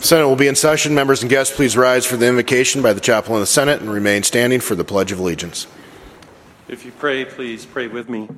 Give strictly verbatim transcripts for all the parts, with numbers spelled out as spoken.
Senate will be in session. Members and guests, please rise for the invocation by the chaplain of the Senate and remain standing for the Pledge of Allegiance. If you pray, please pray with me.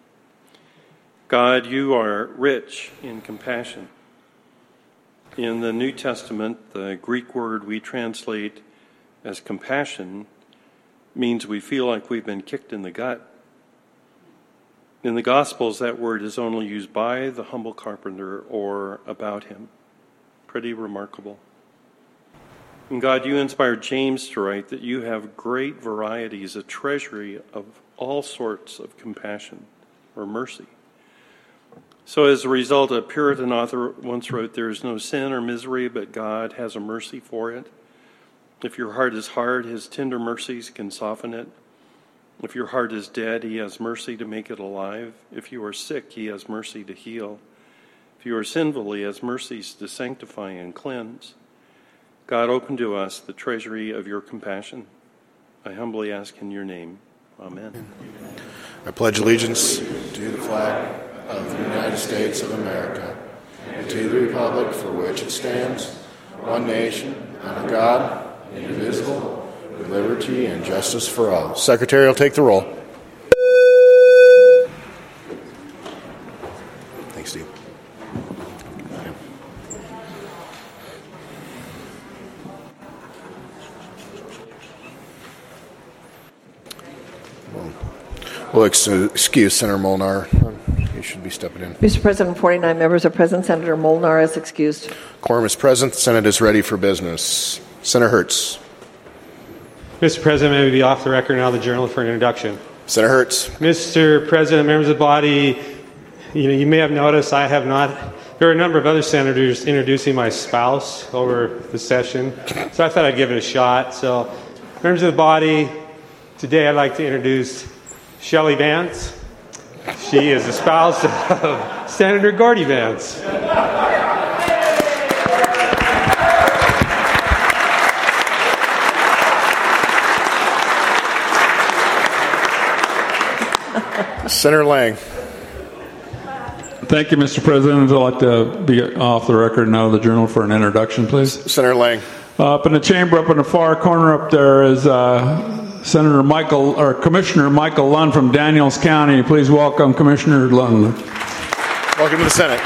God, you are rich in compassion. In the New Testament, the Greek word we translate as compassion means we feel like we've been kicked in the gut. In the Gospels, that word is only used by the humble carpenter or about him. Pretty remarkable. And God, you inspired James to write that you have great varieties, a treasury of all sorts of compassion or mercy. So as a result, a Puritan author once wrote, there is no sin or misery, but God has a mercy for it. If your heart is hard, his tender mercies can soften it. If your heart is dead, he has mercy to make it alive. If you are sick, he has mercy to heal. If you are sinful, he has mercies to sanctify and cleanse. God, open to us the treasury of your compassion. I humbly ask in your name. Amen. I pledge allegiance to the flag of the United States of America and to the republic for which it stands, one nation, under God, indivisible, with liberty and justice for all. Secretary will take the roll. Thanks, Steve. We'll excuse Senator Molnar. He should be stepping in. Mister President, forty-nine members are present. Senator Molnar is excused. Quorum is present. The Senate is ready for business. Senator Hertz. Mister President, may we be off the record now, the journal for an introduction. Senator Hertz. Mister President, members of the body, you know, you may have noticed I have not. There are a number of other senators introducing my spouse over the session, so I thought I'd give it a shot. So, members of the body, today I'd like to introduce Shelley Vance. She is the spouse of Senator Gordie Vance. Senator Lang. Thank you, Mister President. I'd like to be off the record now of the journal for an introduction, please. Senator Lang. Uh, up in the chamber, up in the far corner up there is uh, Senator Michael, or Commissioner Michael Lund from Daniels County. Please welcome Commissioner Lund. Welcome to the Senate.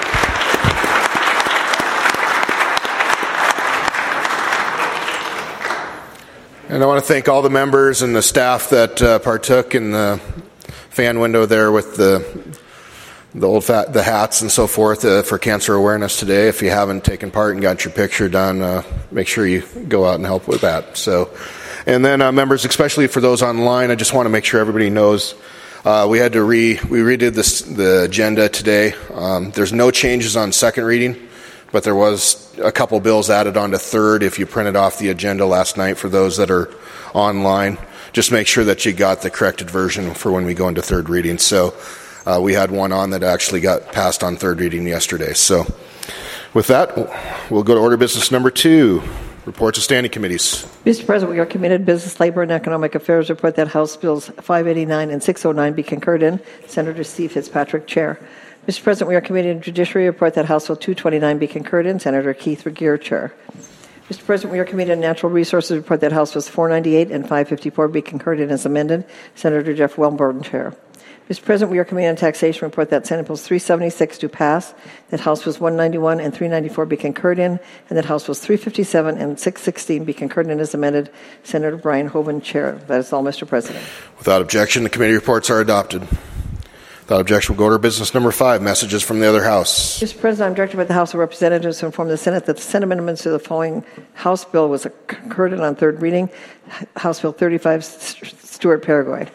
And I want to thank all the members and the staff that uh, partook in the fan window there with the the old fat, the hats and so forth uh, for cancer awareness today. If you haven't taken part and got your picture done, uh, make sure you go out and help with that. So, and then uh, members, especially for those online, I just want to make sure everybody knows uh, we had to re we redid this the agenda today. Um, there's no changes on second reading, but there was a couple bills added on to third. If you printed off the agenda last night for those that are online, just make sure that you got the corrected version for when we go into third reading. So uh, we had one on that actually got passed on third reading yesterday. So with that, we'll go to order business number two, reports of standing committees. Mister President, we are committed Business, Labor, and Economic Affairs report that House Bills five eighty-nine and six oh nine be concurred in. Senator Steve Fitzpatrick, Chair. Mister President, we are committed in Judiciary report that House Bill two twenty-nine be concurred in. Senator Keith Regier, Chair. Mister President, we are committed in Natural Resources report that House Bills four ninety-eight and five fifty-four be concurred in as amended. Senator Jeff Welborn, Chair. Mister President, we are committed in Taxation report that Senate Bills three seventy-six do pass, that House Bills one ninety-one and three ninety-four be concurred in, and that House Bills three fifty-seven and six sixteen be concurred in as amended. Senator Brian Hoven, Chair. That is all, Mister President. Without objection, the committee reports are adopted. Without objection, we'll go to business number five, messages from the other House. Mister President, I'm directed by the House of Representatives to inform the Senate that the Senate amendments to the following House bill was concurred in on third reading. House Bill thirty-five, Stuart Paraguay.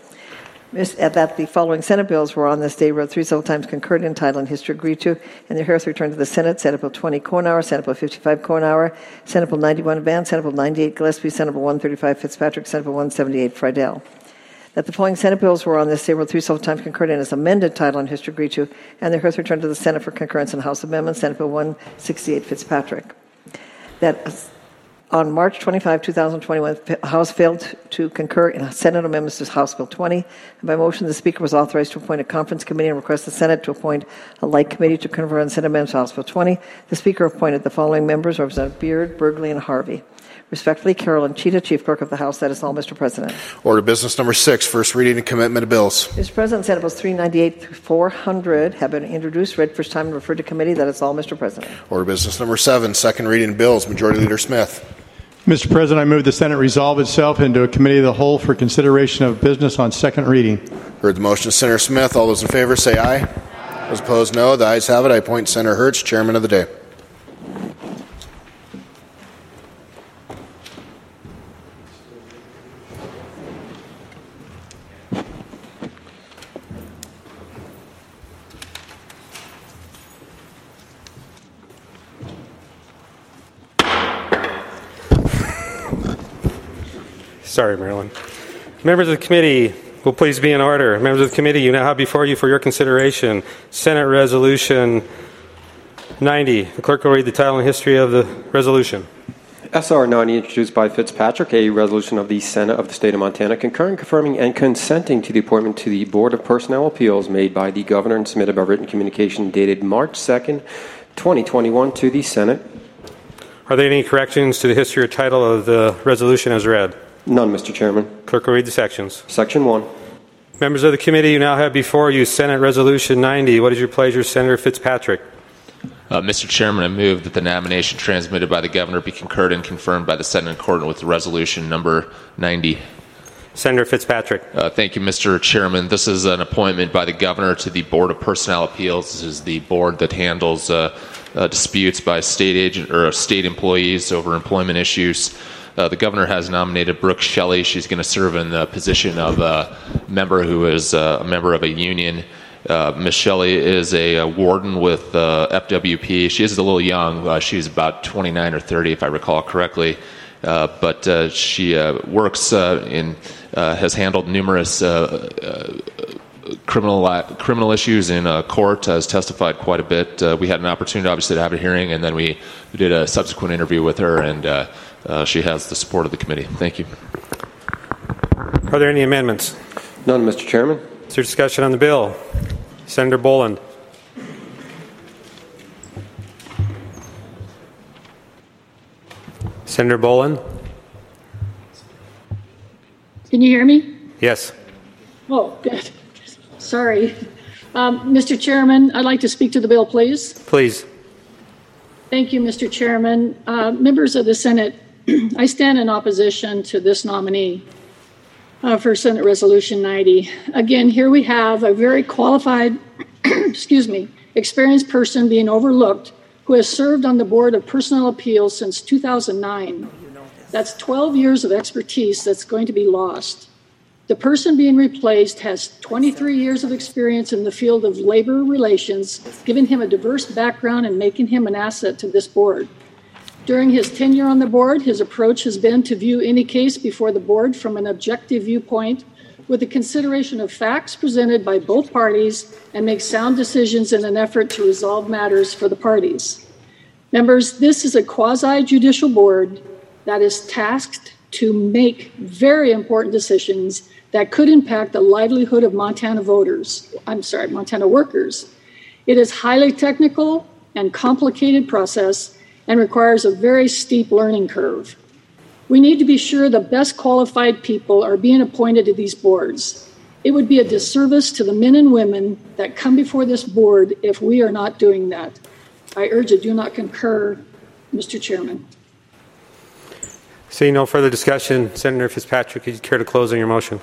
At that, the following Senate bills were on this day, wrote three several times concurred in title and history agreed to, and their hearings returned to the Senate. Senate Bill twenty, Cohenauer. Senate Bill fifty-five, Cohenauer. Senate Bill ninety-one, Vance. Senate Bill ninety-eight, Gillespie. Senate Bill one thirty-five, Fitzpatrick. Senate Bill one seventy-eight, Friedel. That the following Senate bills were on this day, wrote three several times concurred in as amended title and history agreed to, and their hearings returned to the Senate for concurrence in House amendments. Senate Bill one sixty-eight, Fitzpatrick. That On March twenty-fifth, twenty twenty-one, the House failed to concur in Senate amendments to House Bill twenty. And by motion, the Speaker was authorized to appoint a conference committee and request the Senate to appoint a like committee to confer on Senate amendments to House Bill twenty. The Speaker appointed the following members: Representative Beard, Burgley, and Harvey. Respectfully, Carolyn Cheetah, Chief Clerk of the House. That is all, Mister President. Order business number six, first reading and commitment of bills. Mister President, Senate Bills three ninety-eight through four hundred have been introduced, read first time, and referred to committee. That is all, Mister President. Order business number seven, second reading of bills. Majority Leader Smith. Mister President, I move the Senate resolve itself into a committee of the whole for consideration of business on second reading. Heard the motion of Senator Smith. All those in favor say aye. Aye. Those opposed, no. The ayes have it. I appoint Senator Hertz, Chairman of the day. Sorry, Marilyn. Members of the committee, will please be in order. Members of the committee, you now have before you for your consideration Senate Resolution ninety. The clerk will read the title and history of the resolution. S R ninety, introduced by Fitzpatrick, a resolution of the Senate of the State of Montana concurring, confirming, and consenting to the appointment to the Board of Personnel Appeals made by the Governor and submitted by written communication dated March second, twenty twenty-one to the Senate. Are there any corrections to the history or title of the resolution as read? None, Mister Chairman. Clerk will read the sections. Section one. Members of the committee, you now have before you Senate Resolution ninety. What is your pleasure, Senator Fitzpatrick? Uh, Mister Chairman, I move that the nomination transmitted by the Governor be concurred and confirmed by the Senate in accordance with Resolution number ninety. Senator Fitzpatrick. Uh, thank you, Mister Chairman. This is an appointment by the Governor to the Board of Personnel Appeals. This is the board that handles uh, uh, disputes by state agent or state employees over employment issues. Uh, the Governor has nominated Brooke Shelley. She's going to serve in the position of a member who is uh, a member of a union. Uh, Miz Shelley is a, a warden with uh, F W P. She is a little young. Uh, she's about twenty-nine or thirty, if I recall correctly. Uh, but uh, she uh, works uh, in, uh, has handled numerous uh, uh, criminal uh, criminal issues in uh, court, has testified quite a bit. Uh, we had an opportunity, obviously, to have a hearing, and then we, we did a subsequent interview with her, and uh, uh, she has the support of the committee. Thank you. Are there any amendments? None, Mister Chairman. Is there discussion on the bill? Senator Boland. Senator Boland? Can you hear me? Yes. Oh, good. Sorry. Um, Mister Chairman, I'd like to speak to the bill, please. Please. Thank you, Mister Chairman. Uh, members of the Senate, I stand in opposition to this nominee uh, for Senate Resolution ninety. Again, here we have a very qualified, excuse me, experienced person being overlooked who has served on the Board of Personnel Appeals since two thousand nine. That's twelve years of expertise that's going to be lost. The person being replaced has twenty-three years of experience in the field of labor relations, giving him a diverse background and making him an asset to this board. During his tenure on the board, his approach has been to view any case before the board from an objective viewpoint with the consideration of facts presented by both parties and make sound decisions in an effort to resolve matters for the parties. Members, this is a quasi-judicial board that is tasked to make very important decisions that could impact the livelihood of Montana voters, I'm sorry, Montana workers. It is highly technical and complicated process and requires a very steep learning curve. We need to be sure the best qualified people are being appointed to these boards. It would be a disservice to the men and women that come before this board if we are not doing that. I urge you do not concur, Mister Chairman. Seeing no further discussion, Senator Fitzpatrick, would you care to close on your motion?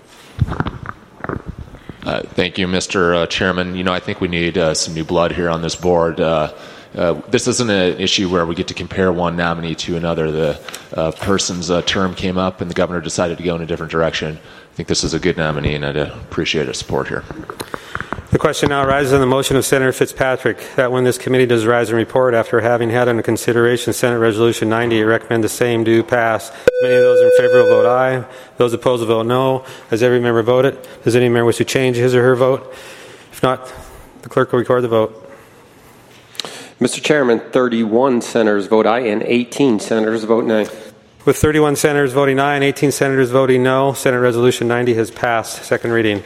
Uh, thank you, Mister Uh, Chairman. You know, I think we need uh, some new blood here on this board. Uh, uh, this isn't an issue where we get to compare one nominee to another. The uh, person's uh, term came up and the governor decided to go in a different direction. I think this is a good nominee, and I'd uh, appreciate his support here. The question now arises on the motion of Senator Fitzpatrick that when this committee does rise and report after having had under consideration Senate Resolution ninety, it recommend the same do pass. As many of those in favor will vote aye. Those opposed will vote no. Has every member voted? Does any member wish to change his or her vote? If not, the clerk will record the vote. Mister Chairman, thirty-one senators vote aye and eighteen senators vote nay. With thirty-one senators voting aye and eighteen senators voting no, Senate Resolution ninety has passed. Second reading.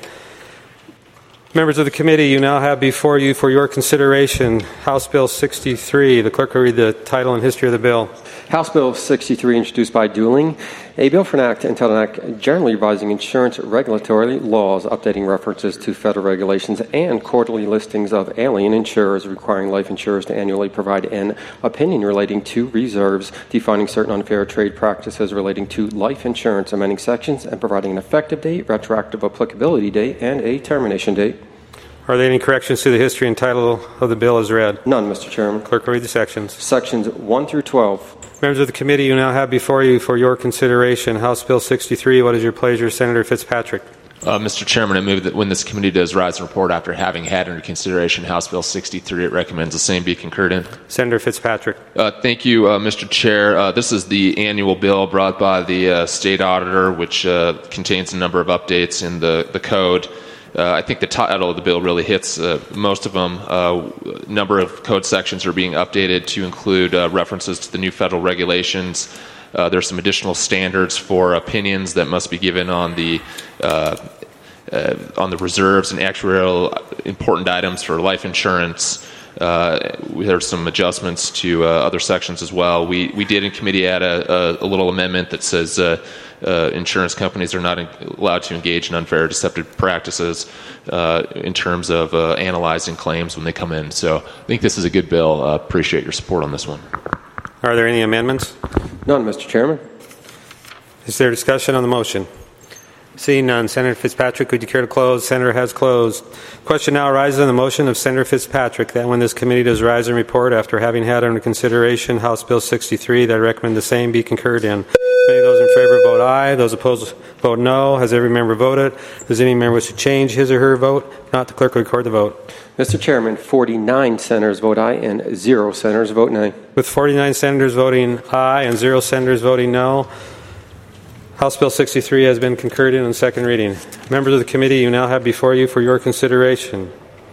Members of the committee, you now have before you for your consideration House Bill sixty-three. The clerk will read the title and history of the bill. House Bill sixty-three, introduced by dueling, a bill for an act entitled an act generally revising insurance regulatory laws, updating references to federal regulations and quarterly listings of alien insurers, requiring life insurers to annually provide an opinion relating to reserves, defining certain unfair trade practices relating to life insurance, amending sections, and providing an effective date, retroactive applicability date, and a termination date. Are there any corrections to the history and title of the bill as read? None, Mister Chairman. Clerk will read the sections. Sections one through twelve. Members of the committee, you now have before you for your consideration House Bill sixty-three. What is your pleasure, Senator Fitzpatrick? Uh, Mister Chairman, I move that when this committee does rise and report after having had under consideration House Bill sixty-three, it recommends the same be concurred in. Senator Fitzpatrick. Uh, thank you, uh, Mister Chair. Uh, this is the annual bill brought by the uh, state auditor, which uh, contains a number of updates in the, the code. Uh, I think the title of the bill really hits uh, most of them. A uh, number of code sections are being updated to include uh, references to the new federal regulations. Uh, there's some additional standards for opinions that must be given on the uh, uh, on the reserves and actuarial important items for life insurance. Uh, there's some adjustments to uh, other sections as well. We we did in committee add a, a, a little amendment that says uh, uh, insurance companies are not in, allowed to engage in unfair or deceptive practices uh, in terms of uh, analyzing claims when they come in. So I think this is a good bill. Uh, appreciate your support on this one. Are there any amendments? None, Mister Chairman. Is there discussion on the motion? Seeing none, Senator Fitzpatrick, would you care to close? Senator has closed. Question now arises on the motion of Senator Fitzpatrick that when this committee does rise and report after having had under consideration House Bill sixty-three, that I recommend the same be concurred in. Many of those in favor vote aye. Those opposed vote no. Has every member voted? Does any member wish to change his or her vote? If not, the clerk will record the vote. Mister Chairman, forty-nine senators vote aye and zero senators vote nay. With forty-nine senators voting aye and zero senators voting no, House Bill sixty-three has been concurred in on second reading. Members of the committee, you now have before you for your consideration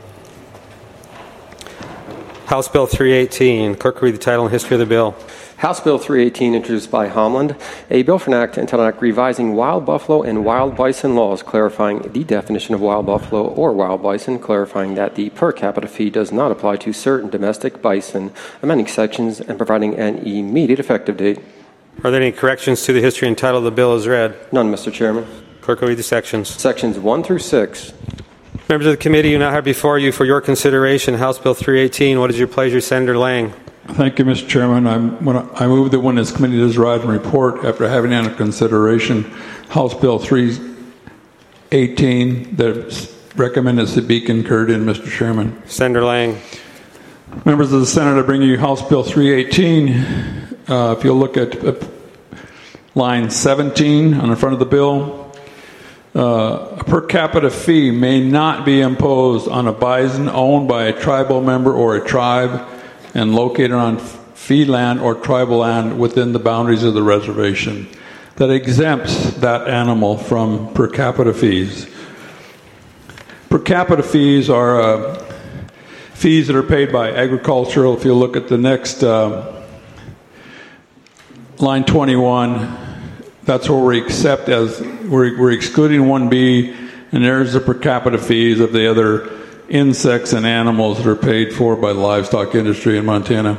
House Bill three eighteen. Clerk will read the title and history of the bill. House Bill three eighteen, introduced by Homland, a bill for an act entitled an act revising wild buffalo and wild bison laws, clarifying the definition of wild buffalo or wild bison, clarifying that the per capita fee does not apply to certain domestic bison, amending sections, and providing an immediate effective date. Are there any corrections to the history and title of the bill as read? None, Mister Chairman. Clerk will read the sections. Sections one through six. Members of the committee, you now have before you for your consideration House Bill three eighteen. What is your pleasure, Senator Lang? Thank you, Mister Chairman. I'm, when I, I move that when this committee does rise and report after having under consideration House Bill three eighteen, that recommended to be concurred in, Mister Chairman. Senator Lang. Members of the Senate, I bring you House Bill three eighteen. Uh, if you'll look at uh, line seventeen on the front of the bill, uh, a per capita fee may not be imposed on a bison owned by a tribal member or a tribe and located on fee land or tribal land within the boundaries of the reservation. That exempts that animal from per capita fees. Per capita fees are uh, fees that are paid by agricultural. If you look at the next uh, line twenty-one, that's where we accept as we're, we're excluding one B, and there's the per capita fees of the other insects and animals that are paid for by the livestock industry in Montana.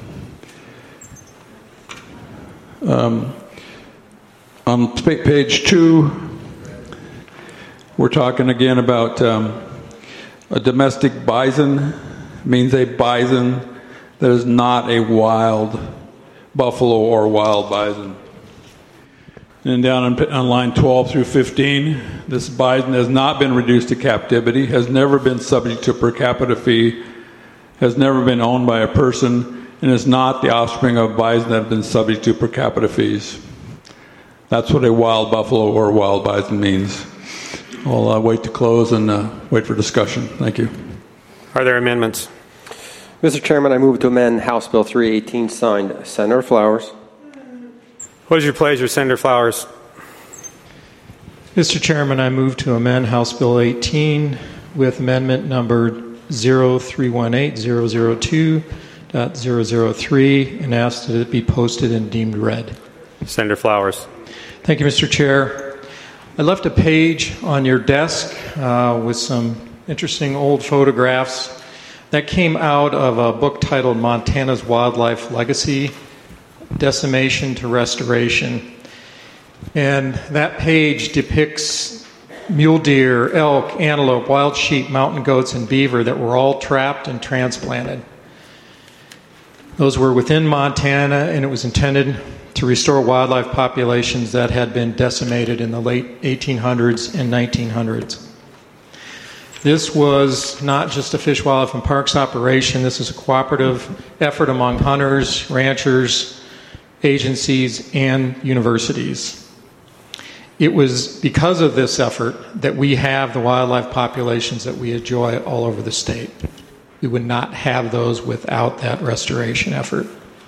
Um, on page two, we're talking again about um, a domestic bison. Means a bison that is not a wild buffalo or wild bison. And down on, on line twelve through fifteen, this bison has not been reduced to captivity, has never been subject to per capita fee, has never been owned by a person, and is not the offspring of bison that have been subject to per capita fees. That's what a wild buffalo or wild bison means. I'll uh, wait to close and uh, wait for discussion. Thank you. Are there amendments? Mister Chairman, I move to amend House Bill three eighteen, signed Senator Flowers. What is your pleasure, Senator Flowers? Mister Chairman, I move to amend House Bill eighteen with amendment number zero three one eight zero zero two point zero zero three and ask that it be posted and deemed read. Senator Flowers. Thank you, Mister Chair. I left a page on your desk uh, with some interesting old photographs. That came out of a book titled Montana's Wildlife Legacy, Decimation to Restoration. And that page depicts mule deer, elk, antelope, wild sheep, mountain goats, and beaver that were all trapped and transplanted. Those were within Montana, and it was intended to restore wildlife populations that had been decimated in the late eighteen hundreds and nineteen hundreds. This was not just a Fish, Wildlife, and Parks operation. This is a cooperative effort among hunters, ranchers, agencies, and universities. It was because of this effort that we have the wildlife populations that we enjoy all over the state. We would not have those without that restoration effort.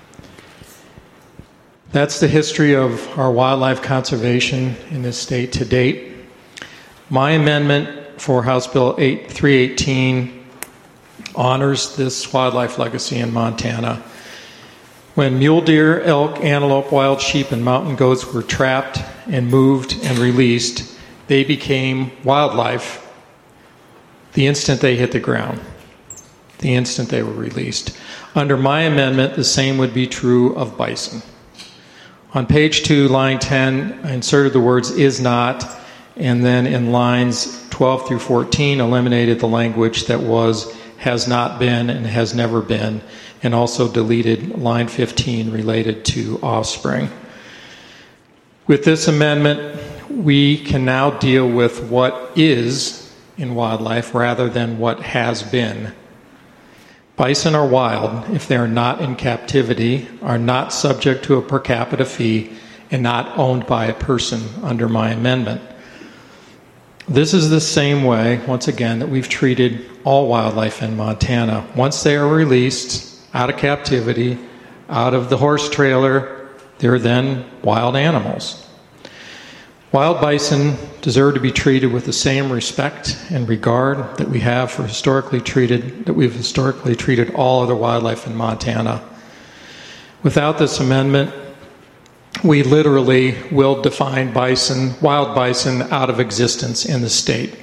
That's the history of our wildlife conservation in this state to date. My amendment for House Bill three eighteen honors this wildlife legacy in Montana. When mule deer, elk, antelope, wild sheep, and mountain goats were trapped and moved and released, they became wildlife the instant they hit the ground, the instant they were released. Under my amendment, the same would be true of bison. On page two, line ten, I inserted the words "is not," and then in lines twelve through fourteen, eliminated the language that was "has not been" and "has never been," and also deleted line fifteen related to offspring. With this amendment, we can now deal with what is in wildlife rather than what has been. Bison are wild if they are not in captivity, are not subject to a per capita fee, and not owned by a person under my amendment. This is the same way, once again, that we've treated all wildlife in Montana. Once they are released out of captivity, out of the horse trailer, they're then wild animals. Wild bison deserve to be treated with the same respect and regard that we have for historically treated, that we've historically treated all other wildlife in Montana. Without this amendment, we literally will define bison, wild bison, out of existence in the state.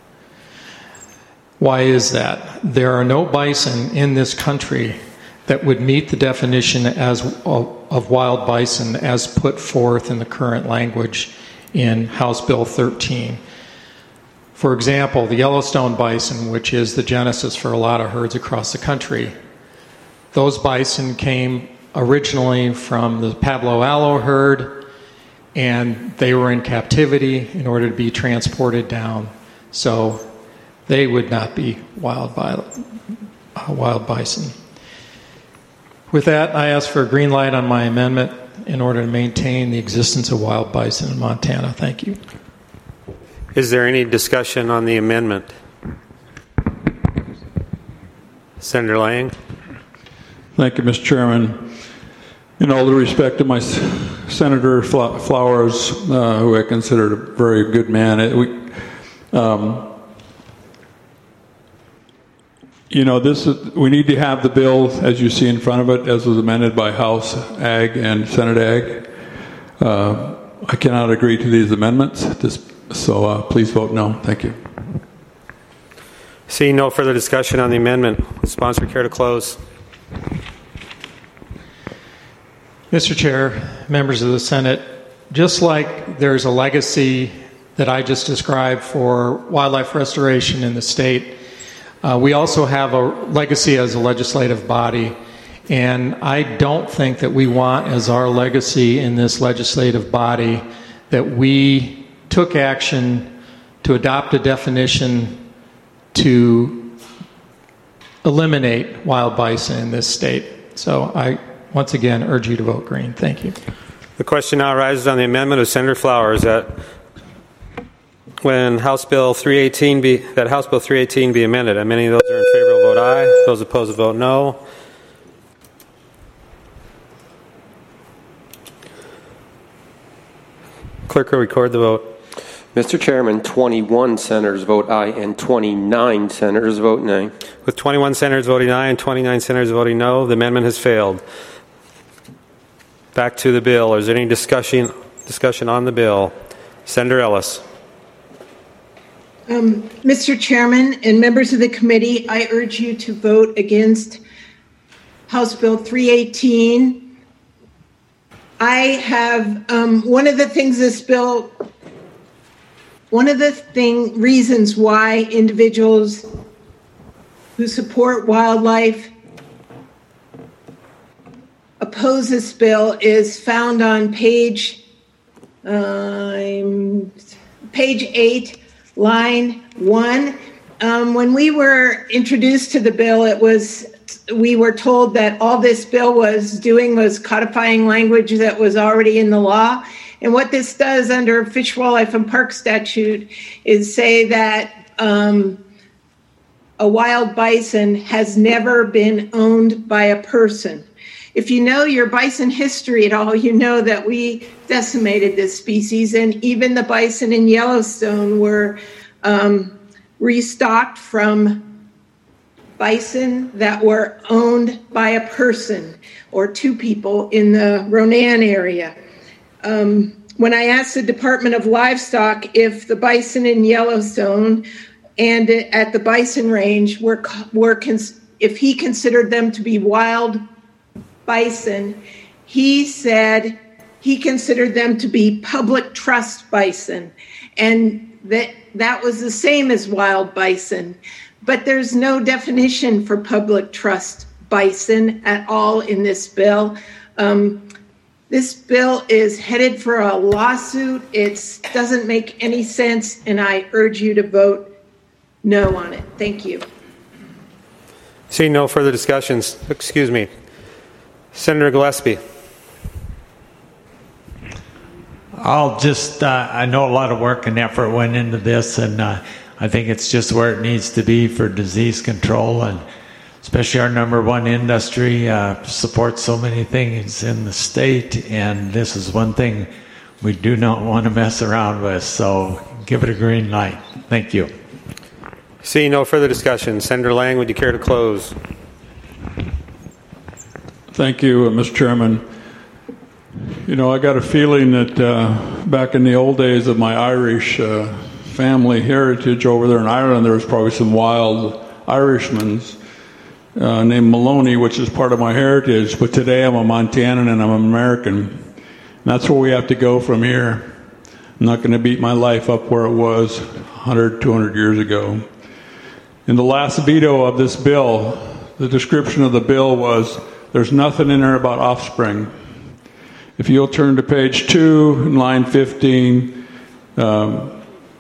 Why is that? There are no bison in this country that would meet the definition as of, of wild bison as put forth in the current language in House Bill thirteen. For example, the Yellowstone bison, which is the genesis for a lot of herds across the country, those bison came originally from the Pablo Allo herd, and they were in captivity in order to be transported down. So they would not be wild, uh, wild bison. With that, I ask for a green light on my amendment in order to maintain the existence of wild bison in Montana. Thank you. Is there any discussion on the amendment? Senator Lang. Thank you, Mister Chairman. In all due respect to my Senator Flowers, uh, who I consider a very good man, it, we, um, you know, this is, we need to have the bill as you see in front of it, as was amended by House Ag and Senate Ag. Uh, I cannot agree to these amendments, this, so uh, please vote no. Thank you. Seeing no further discussion on the amendment, would sponsor care to close? Mister Chair, members of the Senate, just like there's a legacy that I just described for wildlife restoration in the state, uh, we also have a legacy as a legislative body, and I don't think that we want as our legacy in this legislative body that we took action to adopt a definition to eliminate wild bison in this state. So I once again urge you to vote green. Thank you. The question now arises on the amendment of Senator Flowers that when House Bill three eighteen be that House Bill three eighteen be amended. And many of those are in favor will vote aye. Those opposed will vote no. Clerk will record the vote. Mister Chairman, twenty-one senators vote aye and twenty-nine senators vote nay. With twenty-one senators voting aye and twenty-nine senators voting no, the amendment has failed. Back to the bill. Is there any discussion discussion on the bill? Senator Ellis. Um, Mister Chairman and members of the committee, I urge you to vote against House Bill three eighteen. I have um, one of the things this bill, one of the thing reasons why individuals who support wildlife oppose this bill is found on page uh, page eight, line one. Um, when we were introduced to the bill, it was we were told that all this bill was doing was codifying language that was already in the law. And what this does under Fish, Wildlife, and Park statute is say that um, a wild bison has never been owned by a person. If you know your bison history at all, you know that we decimated this species, and even the bison in Yellowstone were um, restocked from bison that were owned by a person or two people in the Ronan area. Um, when I asked the Department of Livestock if the bison in Yellowstone and at the bison range were, were cons- if he considered them to be wild bison, he said he considered them to be public trust bison, and that that was the same as wild bison. But there's no definition for public trust bison at all in this bill. Um, this bill is headed for a lawsuit. It doesn't make any sense, and I urge you to vote no on it. Thank you. Seeing no further discussions, excuse me. Senator Gillespie. I'll just, uh, I know a lot of work and effort went into this, and uh, I think it's just where it needs to be for disease control, and especially our number one industry uh, supports so many things in the state, and this is one thing we do not want to mess around with, so give it a green light. Thank you. Seeing no further discussion, Senator Lang, would you care to close? Thank you, Mister Chairman. You know, I got a feeling that uh, back in the old days of my Irish uh, family heritage over there in Ireland, there was probably some wild Irishmen uh, named Maloney, which is part of my heritage. But today I'm a Montanan and I'm an American. And that's where we have to go from here. I'm not going to beat my life up where it was one hundred, two hundred years ago. In the last veto of this bill, the description of the bill was, there's nothing in there about offspring. If you'll turn to page two, line fifteen, um,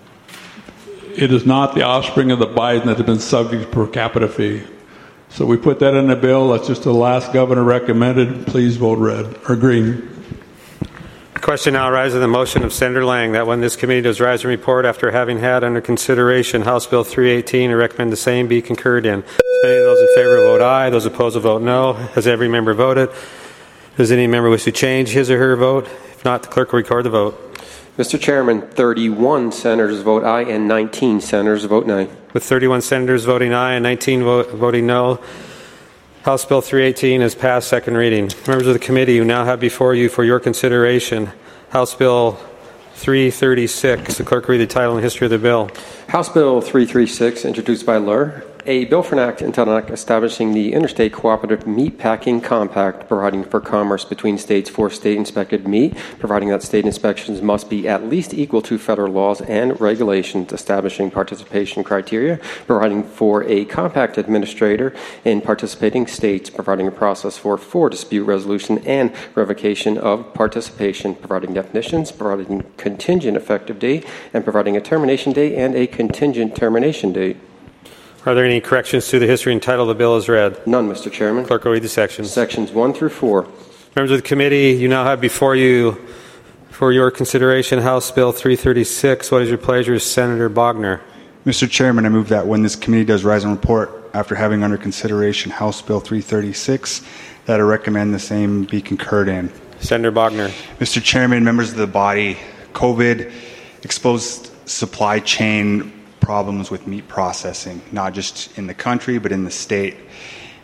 it is not the offspring of the bison that have been subject to per capita fee. So we put that in the bill. That's just the last governor recommended. Please vote red or green. The question now arises in the motion of Senator Lang that when this committee does rise and report after having had under consideration House Bill three eighteen, I recommend the same be concurred in. Any of those in favor vote aye. Those opposed will vote no. Has every member voted? Does any member wish to change his or her vote? If not, the clerk will record the vote. Mister Chairman, thirty-one senators vote aye and nineteen senators vote nay. With thirty-one senators voting aye and nineteen vote, voting no, House Bill three eighteen is passed second reading. Members of the committee, you now have before you for your consideration House Bill three thirty-six. The clerk will read the title and history of the bill. House Bill three thirty-six, introduced by Luhr. A bill for an act entitled establishing the Interstate Cooperative Meat Packing Compact, providing for commerce between states for state-inspected meat, providing that state inspections must be at least equal to federal laws and regulations, establishing participation criteria, providing for a compact administrator in participating states, providing a process for, for dispute resolution and revocation of participation, providing definitions, providing contingent effective date, and providing a termination date and a contingent termination date. Are there any corrections to the history and title of the bill as read? None, Mister Chairman. Clerk will read the sections. Sections one through four. Members of the committee, you now have before you for your consideration House Bill three thirty-six. What is your pleasure, Senator Bogner? Mister Chairman, I move that when this committee does rise and report after having under consideration House Bill three thirty-six, that I recommend the same be concurred in. Senator Bogner. Mister Chairman, members of the body, COVID exposed supply chain problems with meat processing, not just in the country, but in the state.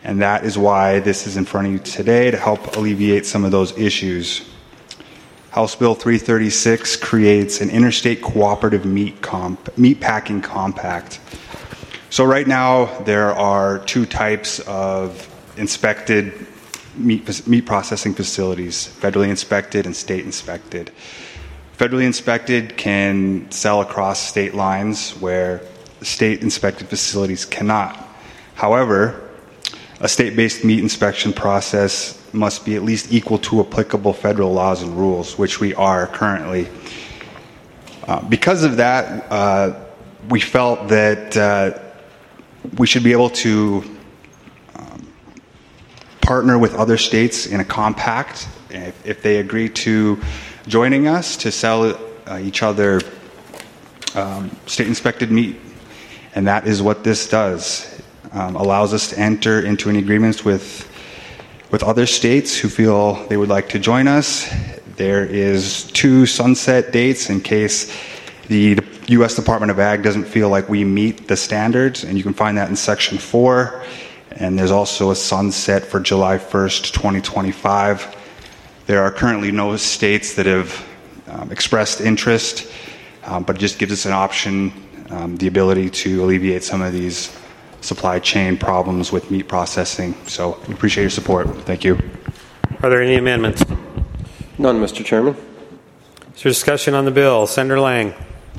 And that is why this is in front of you today, to help alleviate some of those issues. House Bill three thirty-six creates an interstate cooperative meat, comp- meat packing compact. So right now, there are two types of inspected meat, meat processing facilities, federally inspected and state inspected. Federally inspected can sell across state lines where state inspected facilities cannot. However, a state-based meat inspection process must be at least equal to applicable federal laws and rules, which we are currently. Uh, because of that, uh, we felt that uh, we should be able to um, partner with other states in a compact if, if they agree to joining us to sell uh, each other um, state-inspected meat. And that is what this does. Um, allows us to enter into an agreement with with other states who feel they would like to join us. There is two sunset dates in case the U S Department of Ag doesn't feel like we meet the standards, and you can find that in Section four. And there's also a sunset for July first, twenty twenty-five. There are currently no states that have um, expressed interest, um, but it just gives us an option, um, the ability to alleviate some of these supply chain problems with meat processing. So we appreciate your support. Thank you. Are there any amendments? None, Mister Chairman. Is there discussion on the bill? Senator Lang.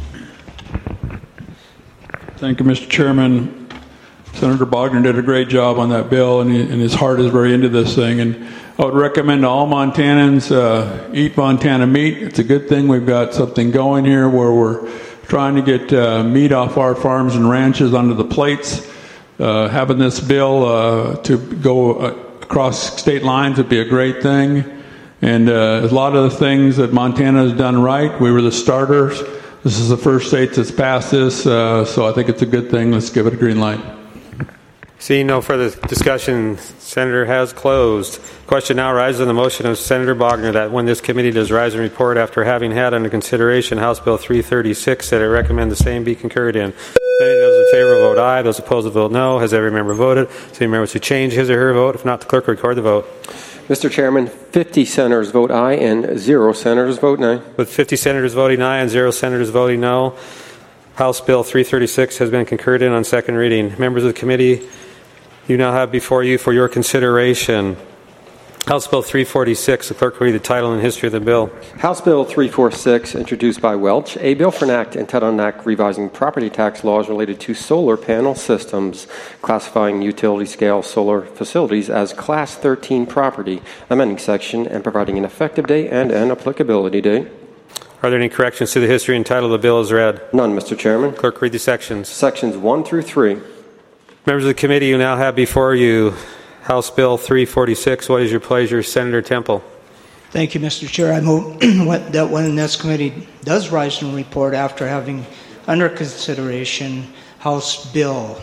Thank you, Mister Chairman. Senator Bogner did a great job on that bill, and, he, and his heart is very into this thing. And I would recommend to all Montanans uh, eat Montana meat. It's a good thing we've got something going here where we're trying to get uh, meat off our farms and ranches onto the plates. Uh, having this bill uh, to go uh, across state lines would be a great thing. And uh, a lot of the things that Montana has done right, we were the starters. This is the first state that's passed this, uh, so I think it's a good thing. Let's give it a green light. Seeing no further discussion, Senator has closed. Question now arises on the motion of Senator Bogner that when this committee does rise and report after having had under consideration House Bill three thirty-six, that it recommend the same be concurred in. Any of those in favor vote aye. Those opposed will vote no. Has every member voted? Does any member to change his or her vote? If not, the clerk will record the vote. Mister Chairman, fifty senators vote aye and zero senators vote no. With fifty senators voting aye and zero senators voting no, House Bill three thirty-six has been concurred in on second reading. Members of the committee, you now have before you for your consideration House Bill three forty-six. The clerk will read the title and history of the bill. House Bill three forty-six, introduced by Welch, a bill for an act entitled an act revising property tax laws related to solar panel systems, classifying utility-scale solar facilities as Class thirteen property, amending section and providing an effective date and an applicability date. Are there any corrections to the history and title of the bill as read? None, Mister Chairman. Clerk, read the sections. Sections one through three. Members of the committee, you now have before you House Bill three forty-six. What is your pleasure, Senator Temple? Thank you, Mister Chair. I move that when this committee does rise and report after having under consideration House Bill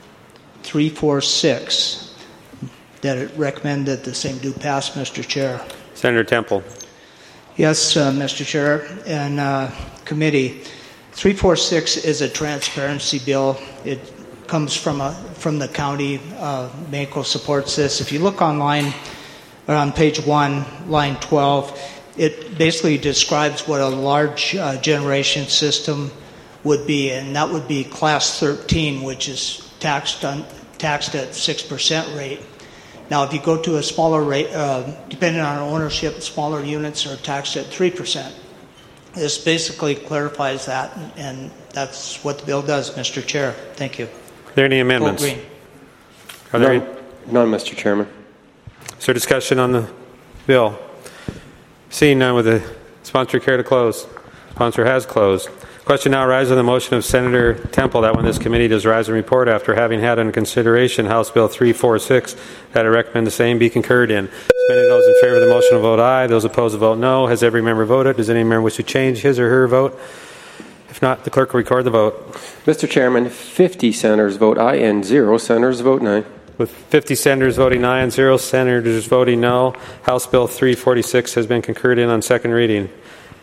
three forty-six, that it recommend that the same do pass, Mister Chair. Senator Temple. Yes, uh, Mister Chair and uh, committee. three forty-six is a transparency bill. It comes from a from the county. Uh, Mako supports this. If you look online, or on page one, line twelve, it basically describes what a large uh, generation system would be, and that would be class thirteen, which is taxed on, taxed at six percent rate. Now, if you go to a smaller rate, uh, depending on ownership, smaller units are taxed at three percent. This basically clarifies that, and that's what the bill does, Mister Chair. Thank you. Are there any amendments? Vote green. Are there None, any? None, Mister Chairman. Is there discussion on the bill? Seeing none, with the sponsor care to close. Sponsor has closed. Question now arises on the motion of Senator Temple that when this committee does rise and report after having had under consideration House Bill three forty-six, that I recommend the same be concurred in. As many of those in favor of the motion will vote aye. Those opposed will vote no. Has every member voted? Does any member wish to change his or her vote? If not, the clerk will record the vote. Mister Chairman, fifty senators vote aye and zero senators vote no. With fifty senators voting aye and zero senators voting no, House Bill three forty-six has been concurred in on second reading.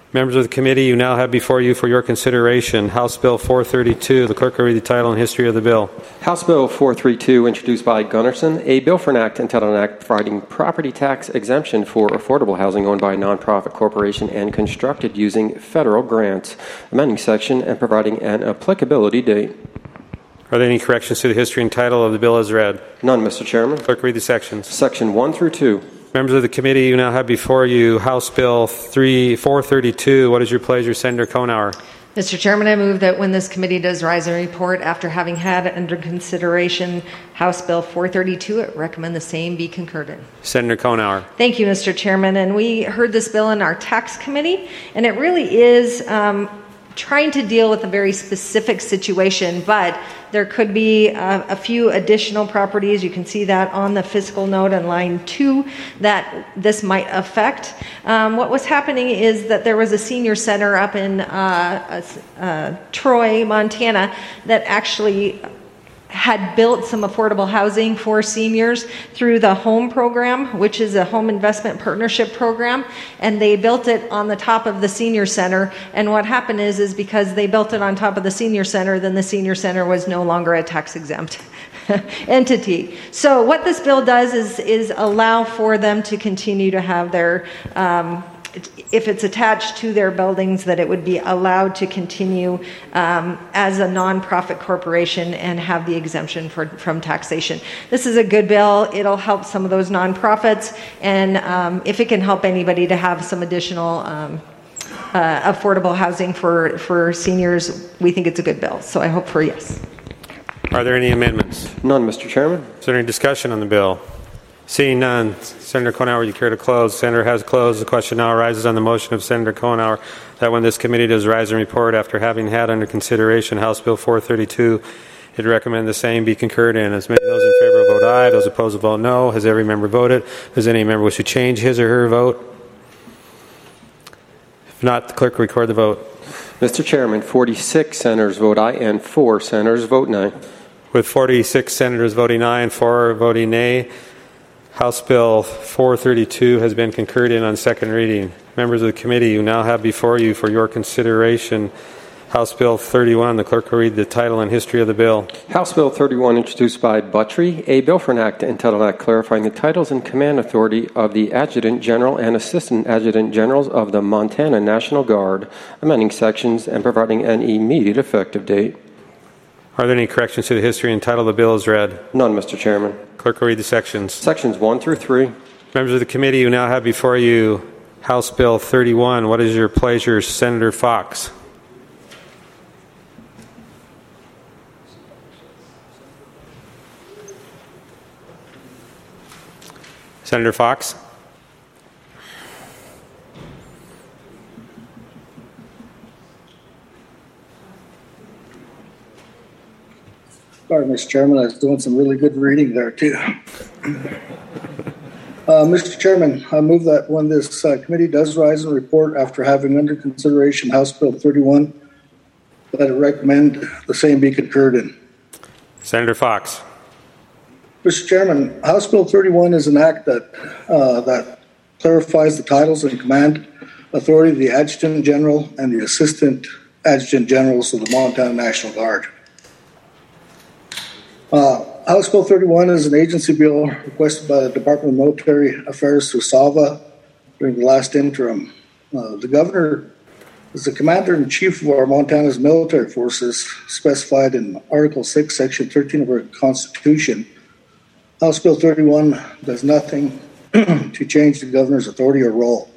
Members of the committee, you now have before you for your consideration House Bill four thirty-two. The clerk will read the title and history of the bill. House Bill four thirty-two, introduced by Gunnarsson, a bill for an act entitled an act providing property tax exemption for affordable housing owned by a nonprofit corporation and constructed using federal grants, amending section and providing an applicability date. Are there any corrections to the history and title of the bill as read? None, Mister Chairman. Clerk, read the sections. Section one through two. Members of the committee, you now have before you House Bill four thirty-two. What is your pleasure, Senator Konauer? Mister Chairman, I move that when this committee does rise and report after having had under consideration House Bill four thirty-two, it recommend the same be concurred in. Senator Konauer. Thank you, Mister Chairman. And we heard this bill in our tax committee, and it really is um, trying to deal with a very specific situation, but there could be uh, a few additional properties. You can see that on the fiscal note on line two that this might affect. Um, what was happening is that there was a senior center up in uh, uh, Troy, Montana, that actually had built some affordable housing for seniors through the HOME program, which is a home investment partnership program, and they built it on the top of the senior center. And what happened is, is because they built it on top of the senior center, then the senior center was no longer a tax exempt entity. So what this bill does is is allow for them to continue to have their um, if it's attached to their buildings, that it would be allowed to continue um, as a nonprofit corporation and have the exemption for, from taxation. This is a good bill. It'll help some of those nonprofits, and um, if it can help anybody to have some additional um, uh, affordable housing for, for seniors, we think it's a good bill. So I hope for yes. Are there any amendments? None, Mister Chairman. Is there any discussion on the bill? Seeing none, Senator Konauer, would you care to close? Senator has closed. The question now arises on the motion of Senator Konauer that when this committee does rise and report after having had under consideration House Bill four thirty-two, it recommend the same be concurred in. As many of those in favor vote aye, those opposed vote no. Has every member voted? Does any member wish to change his or her vote? If not, the clerk will record the vote. Mister Chairman, forty-six senators vote aye and four senators vote nay. With forty-six senators voting aye and four voting nay, House Bill four thirty-two has been concurred in on second reading. Members of the committee, you now have before you for your consideration House Bill thirty-one. The clerk will read the title and history of the bill. House Bill thirty-one, introduced by Buttry, a bill for an act entitled Act clarifying the titles and command authority of the Adjutant General and Assistant Adjutant Generals of the Montana National Guard, amending sections and providing an immediate effective date. Are there any corrections to the history and title of the bill as read? None, Mister Chairman. Clerk will read the sections. Sections one through three. Members of the committee, you now have before you House Bill thirty-one. What is your pleasure, Senator Fox? Senator Fox? Sorry, Mister Chairman, I was doing some really good reading there, too. uh, Mister Chairman, I move that when this uh, committee does rise and report after having under consideration House Bill thirty-one, that it recommend the same be concurred in. Senator Fox. Mister Chairman, House Bill thirty-one is an act that uh, that clarifies the titles and command authority of the Adjutant General and the Assistant Adjutant Generals of the Montana National Guard. Uh, House Bill thirty-one is an agency bill requested by the Department of Military Affairs through SAVA during the last interim. Uh, the governor is the commander-in-chief of our Montana's military forces, specified in Article six, Section thirteen of our Constitution. House Bill thirty-one does nothing to change the governor's authority or role.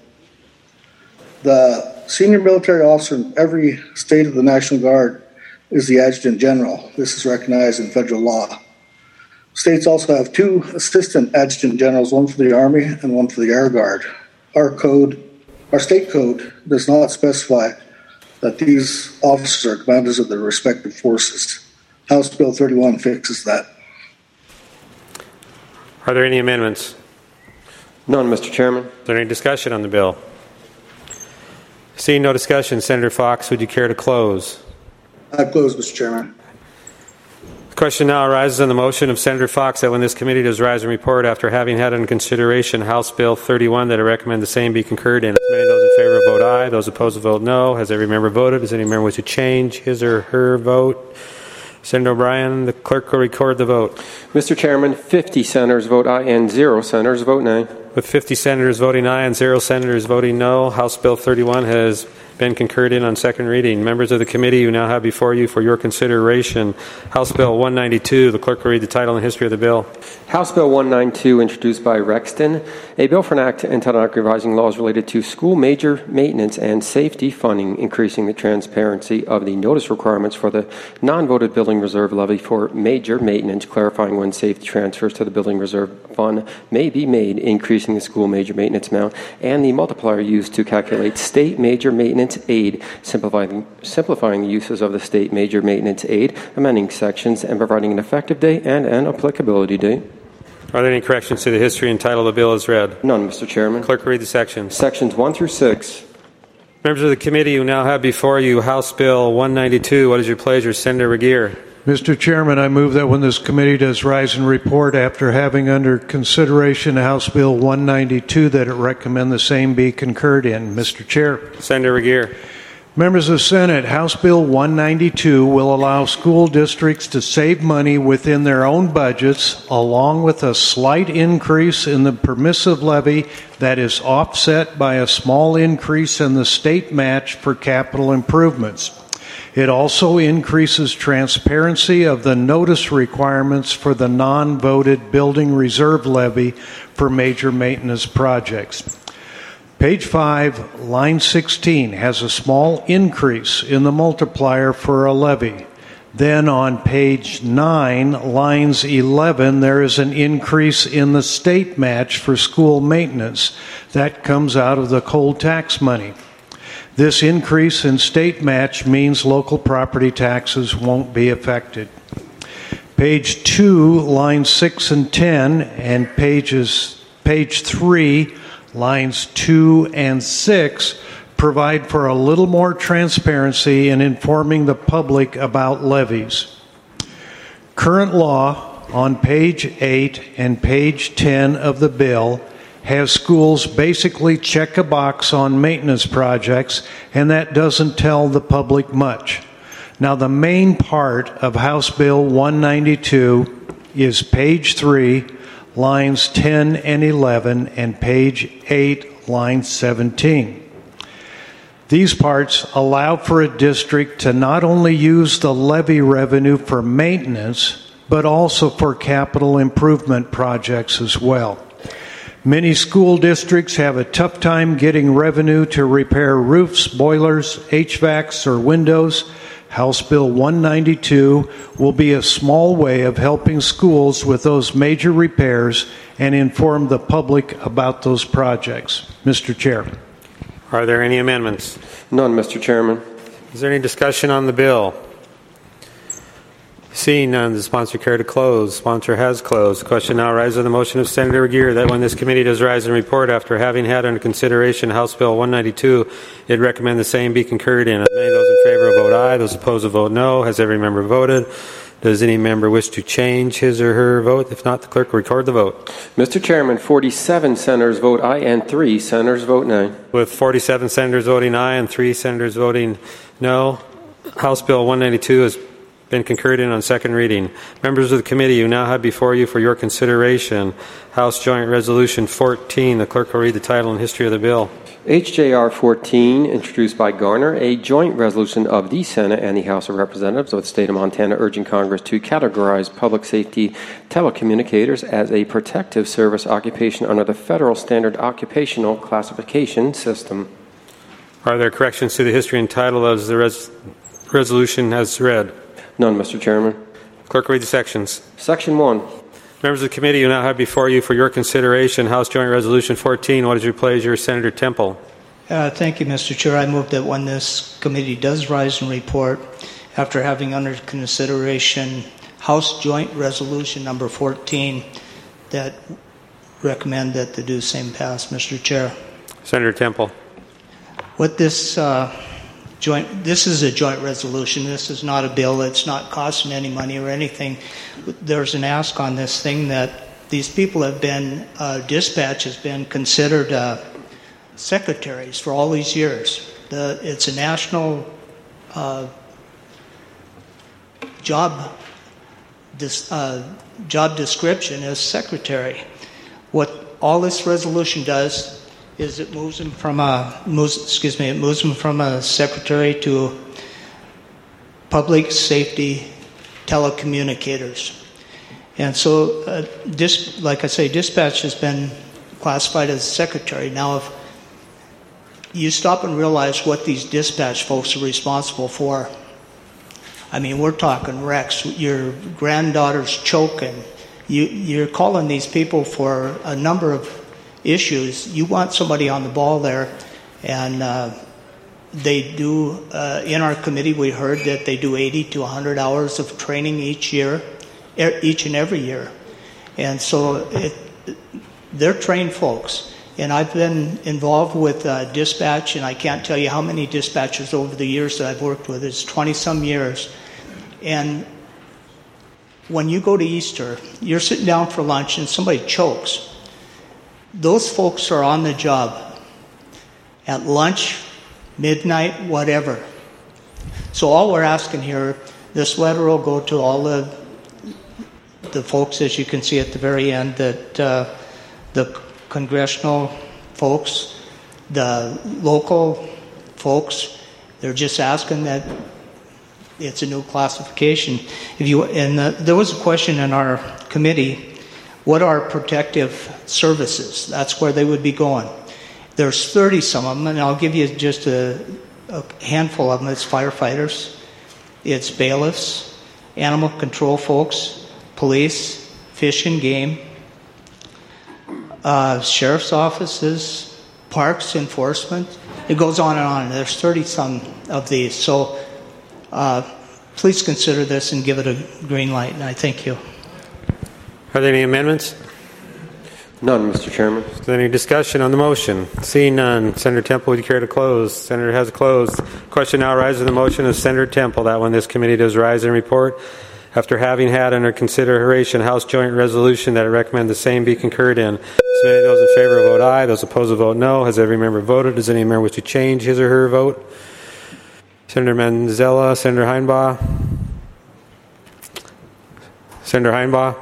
The senior military officer in every state of the National Guard is the Adjutant General. This is recognized in federal law. States also have two Assistant Adjutant Generals, one for the Army and one for the Air Guard. Our code, our state code, does not specify that these officers are commanders of their respective forces. House Bill thirty-one fixes that. Are there any amendments? None, Mister Chairman. Is there any discussion on the bill? Seeing no discussion, Senator Fox, would you care to close? I close, Mister Chairman. The Question now arises on the motion of Senator Fox that when this committee does rise and report after having had under consideration House Bill thirty-one, that I recommend the same be concurred in. As many of those in favor vote aye. Those opposed will vote no. Has every member voted? Does any member wish to change his or her vote? Senator O'Brien, the clerk will record the vote. Mister Chairman, fifty senators vote aye and zero senators vote nay. With fifty senators voting aye and zero senators voting no, House Bill thirty-one has been concurred in on second reading. Members of the committee, you now have before you for your consideration House Bill one ninety-two. The clerk will read the title and history of the bill. House Bill one ninety-two, introduced by Rexton, a bill for an act entitled revising laws related to school major maintenance and safety funding, increasing the transparency of the notice requirements for the non-voted building reserve levy for major maintenance, clarifying when safety transfers to the building reserve fund may be made, increasing the school major maintenance amount, and the multiplier used to calculate state major maintenance aid, simplifying, simplifying the uses of the state major maintenance aid, amending sections, and providing an effective date and an applicability date. Are there any corrections to the history and title of the bill as read? None, Mister Chairman. Clerk, read the sections. Sections one through six. Members of the committee, you now have before you House Bill one ninety-two. What is your pleasure? Senator Regier. Mister Chairman, I move that when this committee does rise and report after having under consideration House Bill one ninety-two, that it recommend the same be concurred in. Mister Chair. Senator Regier. Members of the Senate, House Bill one ninety-two will allow school districts to save money within their own budgets, along with a slight increase in the permissive levy that is offset by a small increase in the state match for capital improvements. It also increases transparency of the notice requirements for the non-voted building reserve levy for major maintenance projects. Page five, line sixteen, has a small increase in the multiplier for a levy. Then on page nine, lines eleven, there is an increase in the state match for school maintenance. That comes out of the coal tax money. This increase in state match means local property taxes won't be affected. Page two, lines six and ten, and pages, page three, lines two and six, provide for a little more transparency in informing the public about levies. Current law on page eight and page ten of the bill has schools basically check a box on maintenance projects, and that doesn't tell the public much. Now, the main part of House Bill one ninety-two is page three, lines ten and eleven, and page eight, line seventeen. These parts allow for a district to not only use the levy revenue for maintenance, but also for capital improvement projects as well. Many school districts have a tough time getting revenue to repair roofs, boilers, H V A Cs, or windows. House Bill one ninety-two will be a small way of helping schools with those major repairs and inform the public about those projects. Mister Chair. Are there any amendments? None, Mister Chairman. Is there any discussion on the bill? Seeing none, the sponsor care to close. Sponsor has closed. The question now arises on the motion of Senator Regier that when this committee does rise and report after having had under consideration House Bill one ninety-two, it recommend the same be concurred in. As many of those in favor vote aye. Those opposed will vote no. Has every member voted? Does any member wish to change his or her vote? If not, the clerk will record the vote. Mister Chairman, forty-seven senators vote aye and three senators vote nay. With forty-seven senators voting aye and three senators voting no, House Bill one ninety-two has been concurred in on second reading. Members of the committee, you now have before you for your consideration House Joint Resolution fourteen. The clerk will read the title and history of the bill. H J R fourteen, introduced by Garner, a joint resolution of the Senate and the House of Representatives of the State of Montana urging Congress to categorize public safety telecommunicators as a protective service occupation under the Federal Standard Occupational Classification System. Are there corrections to the history and title as the res- resolution has read? None, Mister Chairman. Clerk, read the sections. Section one. Members of the committee, you now have before you for your consideration House Joint Resolution fourteen. What is your pleasure, Senator Temple? Uh, thank you, Mister Chair. I move that when this committee does rise and report, after having under consideration House Joint Resolution number fourteen, that recommend that the do same pass, Mister Chair. Senator Temple. What this uh, joint. This is a joint resolution. This is not a bill. It's not costing any money or anything. There's an ask on this thing that these people have been, uh, dispatch has been considered uh, secretaries for all these years. The, it's a national uh, job This, uh, job description as secretary. What all this resolution does is it moves them from a moves, excuse me, it moves them from a secretary to public safety telecommunicators. And so, uh, dis, like I say, dispatch has been classified as secretary. Now, if you stop and realize what these dispatch folks are responsible for, I mean, we're talking wrecks. Your granddaughter's choking. You, you're calling these people for a number of issues. You want somebody on the ball there, and uh, they do. Uh, in our committee, we heard that they do eighty to one hundred hours of training each year, each and every year, and so it, they're trained folks. And I've been involved with uh, dispatch, and I can't tell you how many dispatchers over the years that I've worked with. It's twenty-some years. And when you go to Easter, you're sitting down for lunch and somebody chokes. Those folks are on the job at lunch, midnight, whatever. So all we're asking here, this letter will go to all the the folks, as you can see at the very end, that uh, the congressional folks, the local folks, they're just asking that it's a new classification. If you and the, there was a question in our committee, what are protective services? That's where they would be going. There's thirty some of them, and I'll give you just a, a handful of them. It's firefighters, it's bailiffs, animal control folks, police, fish and game, Uh, sheriff's offices, parks enforcement. It goes on and on. There's thirty some of these. So uh, please consider this and give it a green light, and I thank you. Are there any amendments? None, Mister Chairman. Is there any discussion on the motion? Seeing none, Senator Temple, would you care to close? Senator has closed. Question now arises on the motion of Senator Temple that when this committee does rise and report, after having had under consideration House Joint Resolution that I recommend the same be concurred in. So many of those in favor vote aye, those opposed vote no. Has every member voted? Does any member wish to change his or her vote? Senator Manzella, Senator Heinbaugh. Senator Heinbaugh.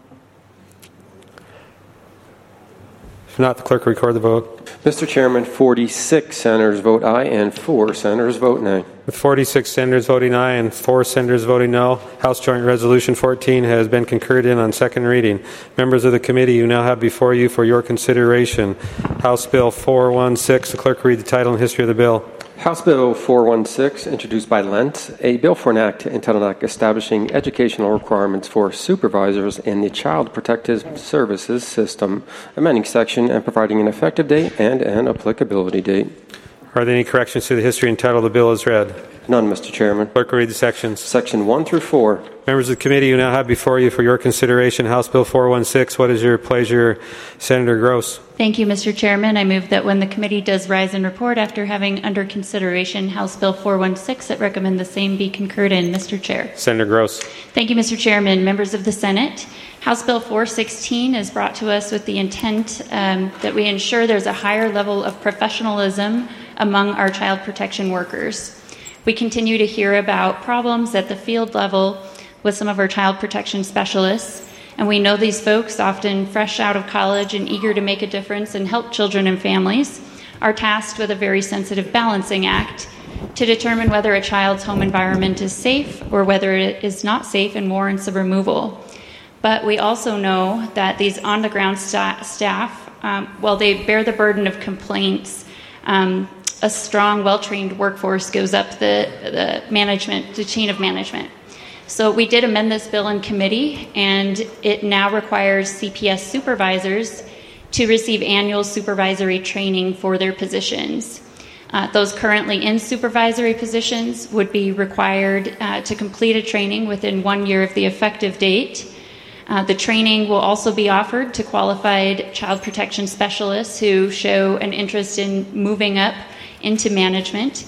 If not, the clerk will record the vote. Mister Chairman, forty-six senators vote aye and four senators vote nay. With forty-six senators voting aye and four senators voting no, House Joint Resolution fourteen has been concurred in on second reading. Members of the committee, you now have before you for your consideration House Bill four one six. The clerk will read the title and history of the bill. House Bill four one six, introduced by Lent, a bill for an act entitled Act establishing educational requirements for supervisors in the Child Protective Services System, amending section and providing an effective date and an applicability date. Are there any corrections to the history and title of the bill as read? None, Mister Chairman. Clerk will read the sections. Section one through four. Members of the committee, you now have before you for your consideration House Bill four one six. What is your pleasure, Senator Gross? Thank you, Mister Chairman. I move that when the committee does rise and report after having under consideration House Bill four one six, it recommend the same be concurred in. Mister Chair. Senator Gross. Thank you, Mister Chairman. Members of the Senate, House Bill four sixteen is brought to us with the intent um, that we ensure there's a higher level of professionalism among our child protection workers. We continue to hear about problems at the field level with some of our child protection specialists, and we know these folks, often fresh out of college and eager to make a difference and help children and families, are tasked with a very sensitive balancing act to determine whether a child's home environment is safe or whether it is not safe and warrants a removal. But we also know that these on-the-ground sta- staff, um, while they bear the burden of complaints, um, a strong, well-trained workforce goes up the, the management, the chain of management. So we did amend this bill in committee, and it now requires C P S supervisors to receive annual supervisory training for their positions. Uh, those currently in supervisory positions would be required uh, to complete a training within one year of the effective date. Uh, the training will also be offered to qualified child protection specialists who show an interest in moving up into management.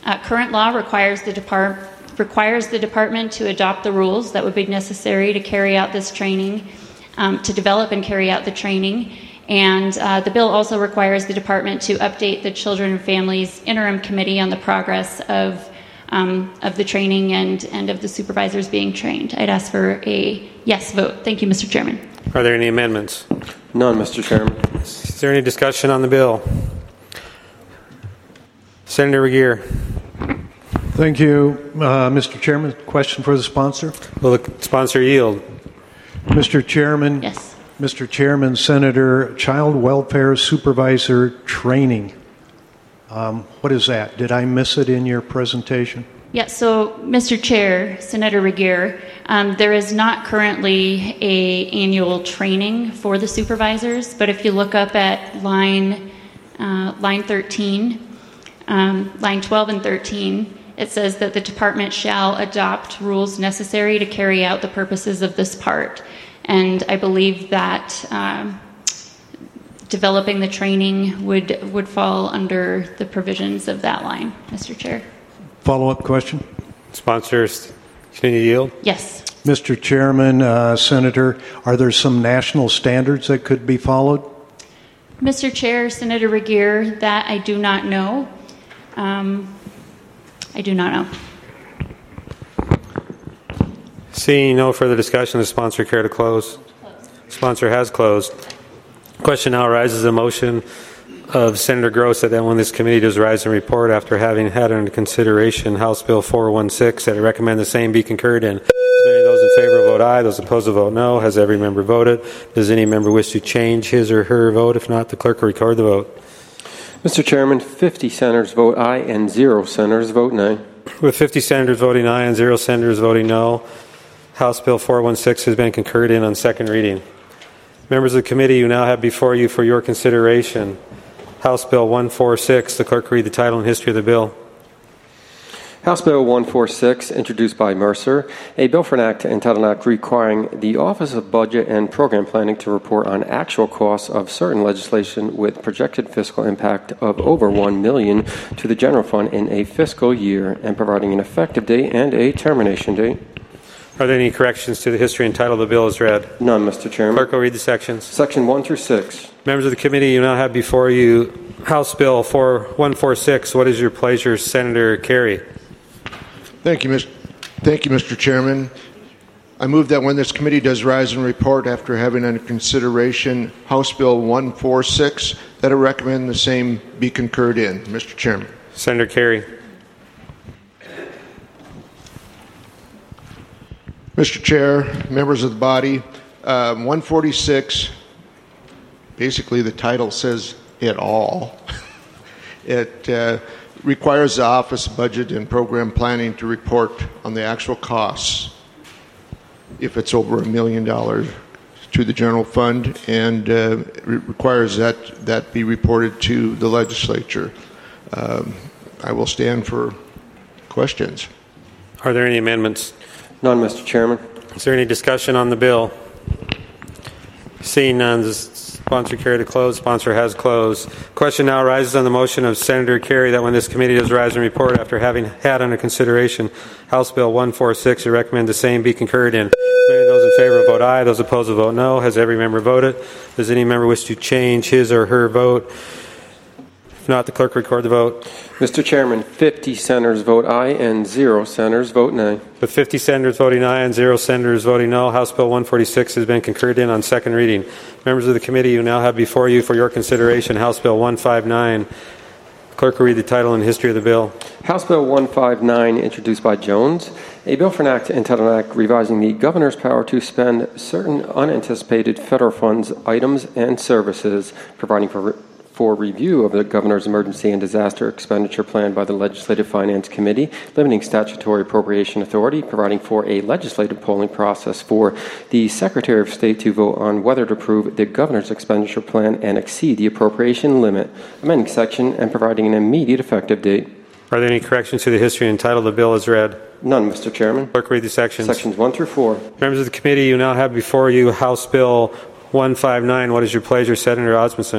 Uh, current law requires the, depart- requires the department to adopt the rules that would be necessary to carry out this training, um, to develop and carry out the training. And uh, the bill also requires the department to update the Children and Families Interim Committee on the progress of um, of the training and, and of the supervisors being trained. I'd ask for a yes vote. Thank you, Mister Chairman. Are there any amendments? None, Mister Chairman. Is there any discussion on the bill? Senator Regier. Thank you, uh, Mister Chairman. Question for the sponsor. Will the sponsor yield? Mister Chairman. Yes. Mister Chairman, Senator, Child Welfare Supervisor Training. Um, what is that? Did I miss it in your presentation? Yes, so Mister Chair, Senator Regier, um, there is not currently a annual training for the supervisors, but if you look up at line uh, line thirteen, um, line twelve and thirteen, it says that the department shall adopt rules necessary to carry out the purposes of this part. And I believe that um, developing the training would would fall under the provisions of that line, Mister Chair. Follow-up question. Sponsors, can you yield? Yes. Mister Chairman, uh, Senator, are there some national standards that could be followed? Mister Chair, Senator Regier, that I do not know. Um, I do not know. Seeing no further discussion, the sponsor care to close? Sponsor has closed. Question now arises a motion of Senator Gross that when this committee does rise and report after having had under consideration House Bill four one six that I recommend the same be concurred in. As many of those in favor vote aye, those opposed will vote no. Has every member voted? Does any member wish to change his or her vote? If not, the clerk will record the vote. Mister Chairman, fifty senators vote aye and zero senators vote nay. With fifty senators voting aye and zero senators voting no, House Bill four one six has been concurred in on second reading. Members of the committee, you now have before you for your consideration House Bill one forty-six. The clerk read the title and history of the bill. House Bill one forty-six, introduced by Mercer, a bill for an act entitled an act requiring the Office of Budget and Program Planning to report on actual costs of certain legislation with projected fiscal impact of over one million dollars to the general fund in a fiscal year and providing an effective date and a termination date. Are there any corrections to the history and title of the bill as read? None, Mister Chairman. Clerk will read the sections. Section one through six. Members of the committee, you now have before you House Bill one forty-six. What is your pleasure, Senator Carey? Thank you, Mister Thank you, Mister Chairman. I move that when this committee does rise and report after having under consideration House Bill one forty-six, that I recommend the same be concurred in. Mister Chairman. Senator Carey. Mister Chair, members of the body, um, one forty-six, basically the title says it all. It uh, requires the Office of Budget and Program Planning to report on the actual costs if it's over a million dollars to the general fund, and uh, it requires that that be reported to the legislature. Um, I will stand for questions. Are there any amendments? None, Mister Chairman. Is there any discussion on the bill? Seeing none, the sponsor carry to close. Sponsor has closed. Question now arises on the motion of Senator Carey that when this committee does rise and report after having had under consideration House Bill one forty-six, you recommend the same be concurred in. As many of those in favor vote aye, those opposed will vote no. Has every member voted? Does any member wish to change his or her vote? If not, the clerk record the vote. Mister Chairman, fifty senators vote aye and zero senators vote nay. With fifty senators voting aye and zero senators voting no, House Bill one forty-six has been concurred in on second reading. Members of the committee, you now have before you for your consideration House Bill one fifty-nine. Clerk will read the title and history of the bill. House Bill one fifty-nine, introduced by Jones, a bill for an act entitled an act revising the governor's power to spend certain unanticipated federal funds, items, and services, providing for re- for review of the governor's emergency and disaster expenditure plan by the Legislative Finance Committee, limiting statutory appropriation authority, providing for a legislative polling process for the Secretary of State to vote on whether to approve the governor's expenditure plan and exceed the appropriation limit, amending section and providing an immediate effective date. Are there any corrections to the history and title of the bill as read? None, Mister Chairman. Clerk, read the sections. Sections one through four. Members of the committee, you now have before you House Bill one fifty-nine. What is your pleasure, Senator Osmundson?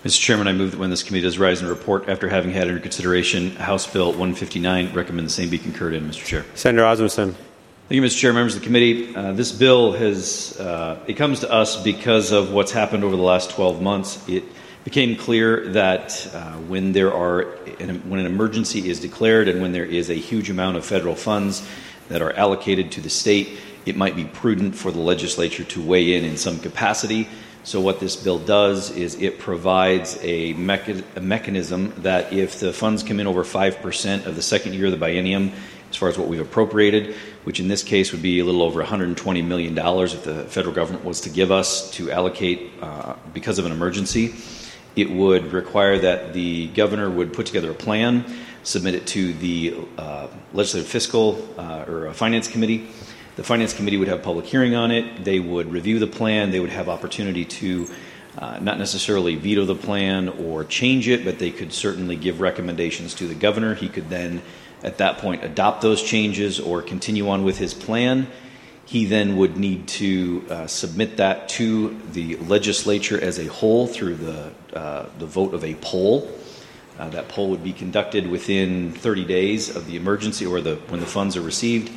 Mister Chairman, I move that when this committee does rise and report after having had under consideration House Bill one fifty-nine, recommend the same be concurred in, Mister Chair. Senator Osmundson. Thank you, Mister Chair, members of the committee. Uh, this bill has, uh, it comes to us because of what's happened over the last twelve months. It became clear that uh, when there are, when an emergency is declared and when there is a huge amount of federal funds that are allocated to the state, it might be prudent for the legislature to weigh in in some capacity. So what this bill does is it provides a, mecha- a mechanism that if the funds come in over five percent of the second year of the biennium, as far as what we've appropriated, which in this case would be a little over one hundred twenty million dollars if the federal government was to give us to allocate uh, because of an emergency, it would require that the governor would put together a plan, submit it to the uh, legislative fiscal uh, or finance committee. The Finance Committee would have a public hearing on it. They would review the plan. They would have opportunity to uh, not necessarily veto the plan or change it, but they could certainly give recommendations to the governor. He could then, at that point, adopt those changes or continue on with his plan. He then would need to uh, submit that to the legislature as a whole through the, uh, the vote of a poll. Uh, that poll would be conducted within thirty days of the emergency or the when the funds are received.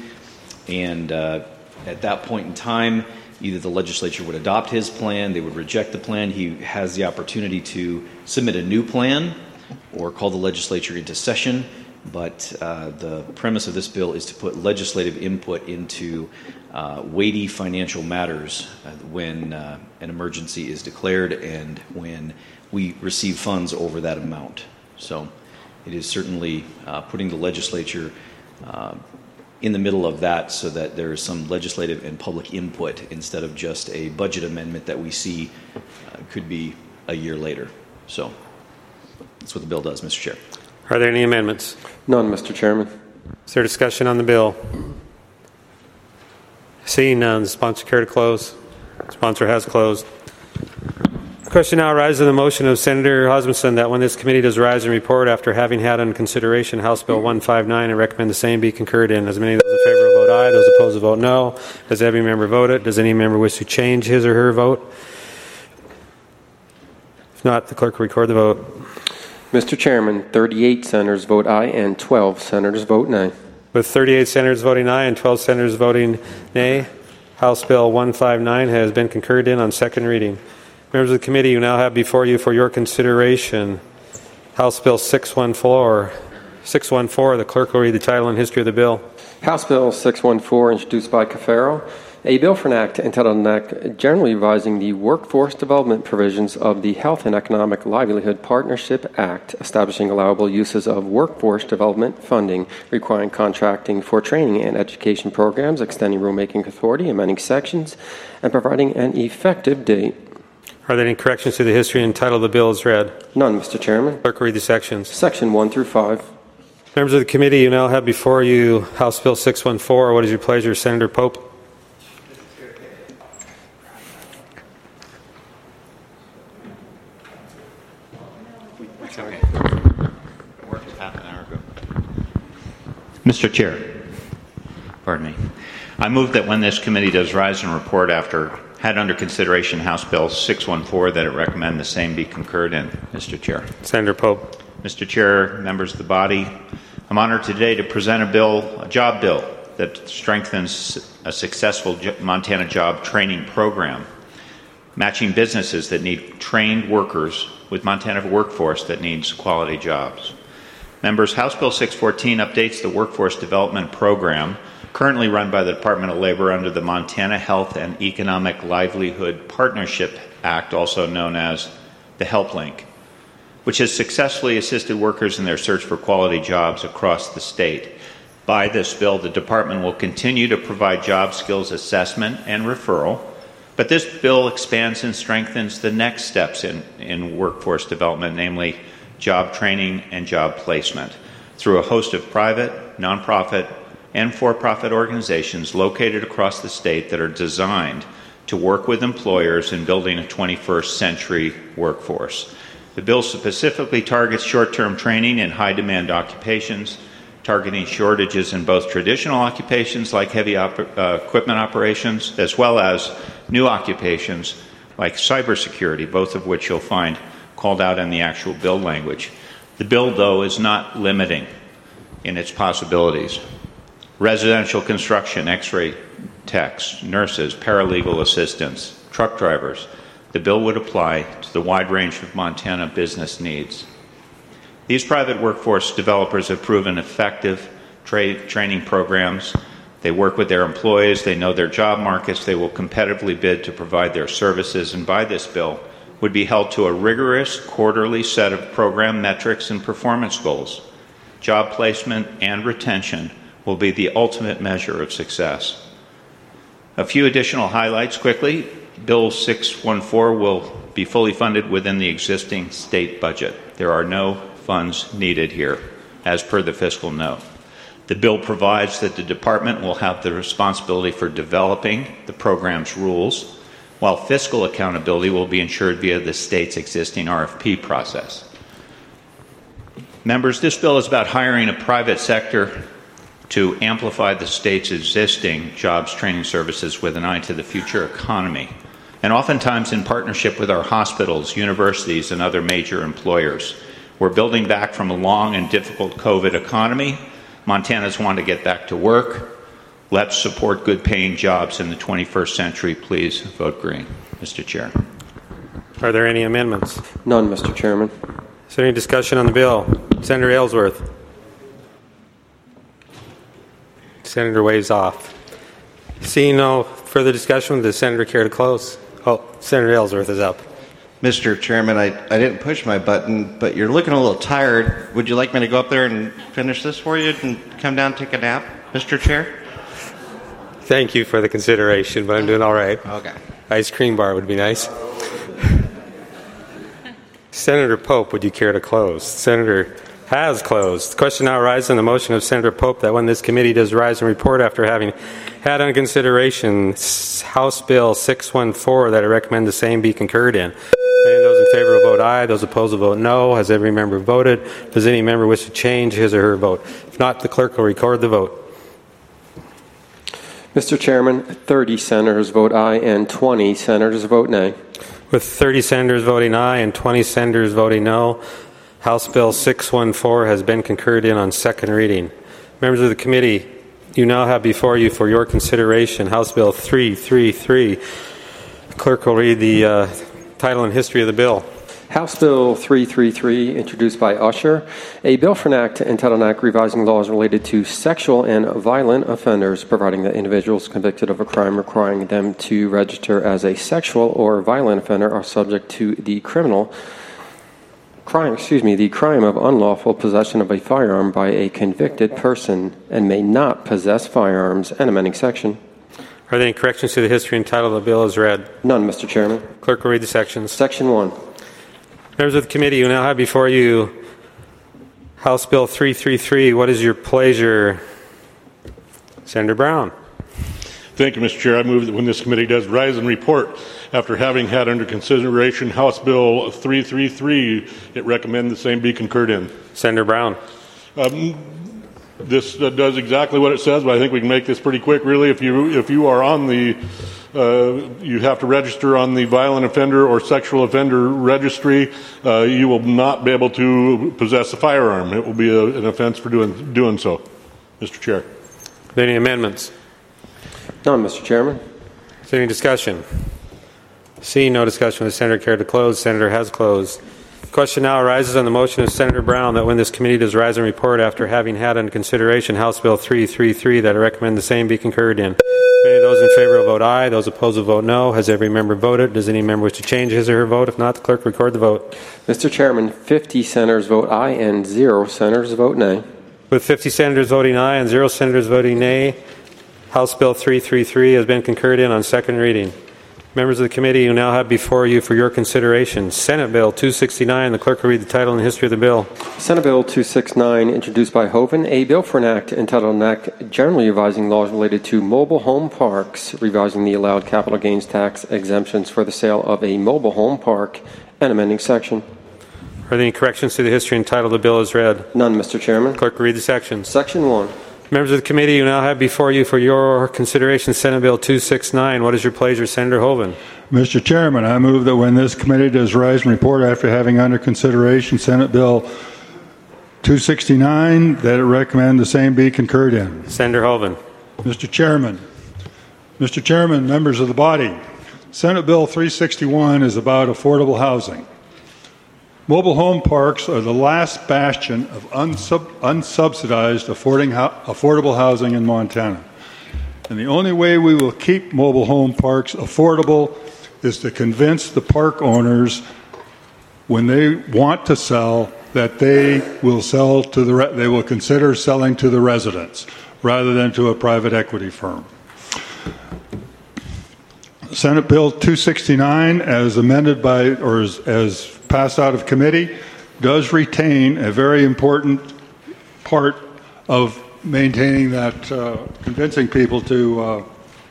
And uh, at that point in time, either the legislature would adopt his plan, they would reject the plan. He has the opportunity to submit a new plan or call the legislature into session. But uh, the premise of this bill is to put legislative input into uh, weighty financial matters uh, when uh, an emergency is declared and when we receive funds over that amount. So it is certainly uh, putting the legislature uh, in the middle of that so that there is some legislative and public input instead of just a budget amendment that we see uh, could be a year later. So that's what the bill does, Mister Chair. Are there any amendments? None, Mister Chairman. Is there discussion on the bill? Seeing none, the sponsor care to close? The sponsor has closed. The question now arises on the motion of Senator Osmundson that when this committee does rise and report after having had under consideration House Bill one fifty-nine and recommend the same be concurred in. As many of those in favor vote aye, those opposed will vote no. Does every member vote it? Does any member wish to change his or her vote? If not, the clerk will record the vote. Mister Chairman, thirty-eight senators vote aye and twelve senators vote nay. With thirty-eight senators voting aye and twelve senators voting nay, House Bill one fifty-nine has been concurred in on second reading. Members of the committee, you now have before you for your consideration House Bill six one four. six one four, the clerk will read the title and history of the bill. House Bill six one four, introduced by Cafaro, a bill for an act entitled an act generally revising the workforce development provisions of the Health and Economic Livelihood Partnership Act, establishing allowable uses of workforce development funding, requiring contracting for training and education programs, extending rulemaking authority, amending sections, and providing an effective date. Are there any corrections to the history and title of the bill as read? None, Mister Chairman. Clerk, read the sections. Section one through five. Members of the committee, you now have before you House Bill six one four. What is your pleasure, Senator Pope? Mister Chair, pardon me. I move that when this committee does rise and report after had under consideration House Bill six one four that it recommend the same be concurred in, Mister Chair. Senator Pope. Mister Chair, members of the body, I'm honored today to present a bill, a job bill, that strengthens a successful Montana job training program, matching businesses that need trained workers with Montana workforce that needs quality jobs. Members, House Bill six fourteen updates the workforce development program currently run by the Department of Labor under the Montana Health and Economic Livelihood Partnership Act, also known as the HelpLink, which has successfully assisted workers in their search for quality jobs across the state. By this bill, the department will continue to provide job skills assessment and referral, but this bill expands and strengthens the next steps in, in workforce development, namely job training and job placement, through a host of private, nonprofit, and for-profit organizations located across the state that are designed to work with employers in building a twenty-first century workforce. The bill specifically targets short-term training in high-demand occupations, targeting shortages in both traditional occupations like heavy op- uh, equipment operations, as well as new occupations like cybersecurity, both of which you'll find called out in the actual bill language. The bill, though, is not limiting in its possibilities. Residential construction, x-ray techs, nurses, paralegal assistants, truck drivers. The bill would apply to the wide range of Montana business needs. These private workforce developers have proven effective tra- training programs. They work with their employees, they know their job markets, they will competitively bid to provide their services, and by this bill would be held to a rigorous quarterly set of program metrics and performance goals. Job placement and retention will be the ultimate measure of success. A few additional highlights quickly. Bill six fourteen will be fully funded within the existing state budget. There are no funds needed here, as per the fiscal note. The bill provides that the department will have the responsibility for developing the program's rules, while fiscal accountability will be ensured via the state's existing R F P process. Members, this bill is about hiring a private sector to amplify the state's existing jobs training services with an eye to the future economy, and oftentimes in partnership with our hospitals, universities, and other major employers. We're building back from a long and difficult COVID economy. Montanans want to get back to work. Let's support good-paying jobs in the twenty-first century. Please vote green. Mister Chair. Are there any amendments? None, Mister Chairman. Is there any discussion on the bill? Senator Ellsworth. Senator waves off. Seeing no further discussion, would the senator care to close? Oh, Senator Ellsworth is up. Mister Chairman, I, I didn't push my button, but you're looking a little tired. Would you like me to go up there and finish this for you and come down and take a nap, Mister Chair? Thank you for the consideration, but I'm doing all right. Okay. Ice cream bar would be nice. Senator Pope, would you care to close? Senator has closed. The question now arises on the motion of Senator Pope that when this committee does rise and report after having had on consideration House Bill six fourteen that I recommend the same be concurred in. Any of those in favor will vote aye. Those opposed will vote no. Has every member voted? Does any member wish to change his or her vote? If not, the clerk will record the vote. Mister Chairman, thirty senators vote aye and twenty senators vote nay. With thirty senators voting aye and twenty senators voting no, House Bill six fourteen has been concurred in on second reading. Members of the committee, you now have before you for your consideration House Bill three thirty-three. The clerk will read the uh, title and history of the bill. House Bill three thirty-three, introduced by Usher, a bill for an act entitled an act revising laws related to sexual and violent offenders, providing that individuals convicted of a crime requiring them to register as a sexual or violent offender are subject to the criminal crime, excuse me, the crime of unlawful possession of a firearm by a convicted person and may not possess firearms, and amending section. Are there any corrections to the history and title of the bill as read? None, Mister Chairman. Clerk will read the sections. Section one. Members of the committee, you now have before you House Bill three thirty-three. What is your pleasure? Senator Brown. Thank you, Mister Chair. I move that when this committee does rise and report after having had under consideration House Bill three thirty-three, it recommend the same be concurred in. Senator Brown. Um, this uh, does exactly what it says, but I think we can make this pretty quick. Really, if you if you are on the Uh, you have to register on the violent offender or sexual offender registry. Uh, you will not be able to possess a firearm. It will be a, an offense for doing doing so. Mister Chair. Are there any amendments? None, Mister Chairman. Is there any discussion? Seeing no discussion, the senator care to close. Senator has closed. The question now arises on the motion of Senator Brown that when this committee does rise and report after having had under consideration House Bill three thirty-three that I recommend the same be concurred in. Any of those in favor will vote aye. Those opposed will vote no. Has every member voted? Does any member wish to change his or her vote? If not, the clerk record the vote. Mister Chairman, fifty senators vote aye and zero senators vote nay. With fifty senators voting aye and zero senators voting nay, House Bill three thirty-three has been concurred in on second reading. Members of the committee, you now have before you for your consideration Senate Bill two sixty-nine. The clerk will read the title and history of the bill. Senate Bill two sixty-nine, introduced by Hoeven, a bill for an act entitled an act generally revising laws related to mobile home parks, revising the allowed capital gains tax exemptions for the sale of a mobile home park, and amending section. Are there any corrections to the history and title of the bill as read? None, Mister Chairman. Clerk will read the sections. Section one. Members of the committee, you now have before you for your consideration Senate Bill two sixty-nine. What is your pleasure, Senator Hoeven? Mister Chairman, I move that when this committee does rise and report after having under consideration Senate Bill two sixty-nine, that it recommend the same be concurred in. Senator Hoeven. Mister Chairman, Mister Chairman, members of the body, Senate Bill three sixty-one is about affordable housing. Mobile home parks are the last bastion of unsub- unsubsidized affording ho- affordable housing in Montana. And the only way we will keep mobile home parks affordable is to convince the park owners when they want to sell that they will sell to the re- they will consider selling to the residents rather than to a private equity firm. Senate Bill two sixty-nine, as amended by or as, as passed out of committee, does retain a very important part of maintaining that, uh, convincing people to uh,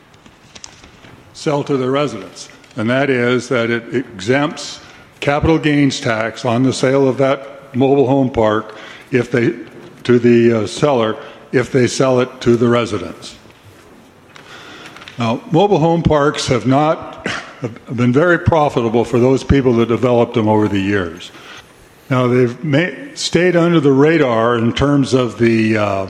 sell to their residents. And that is that it exempts capital gains tax on the sale of that mobile home park if they to the uh, seller if they sell it to the residents. Now, mobile home parks have not have been very profitable for those people that developed them over the years. Now, they've made, stayed under the radar in terms of the uh,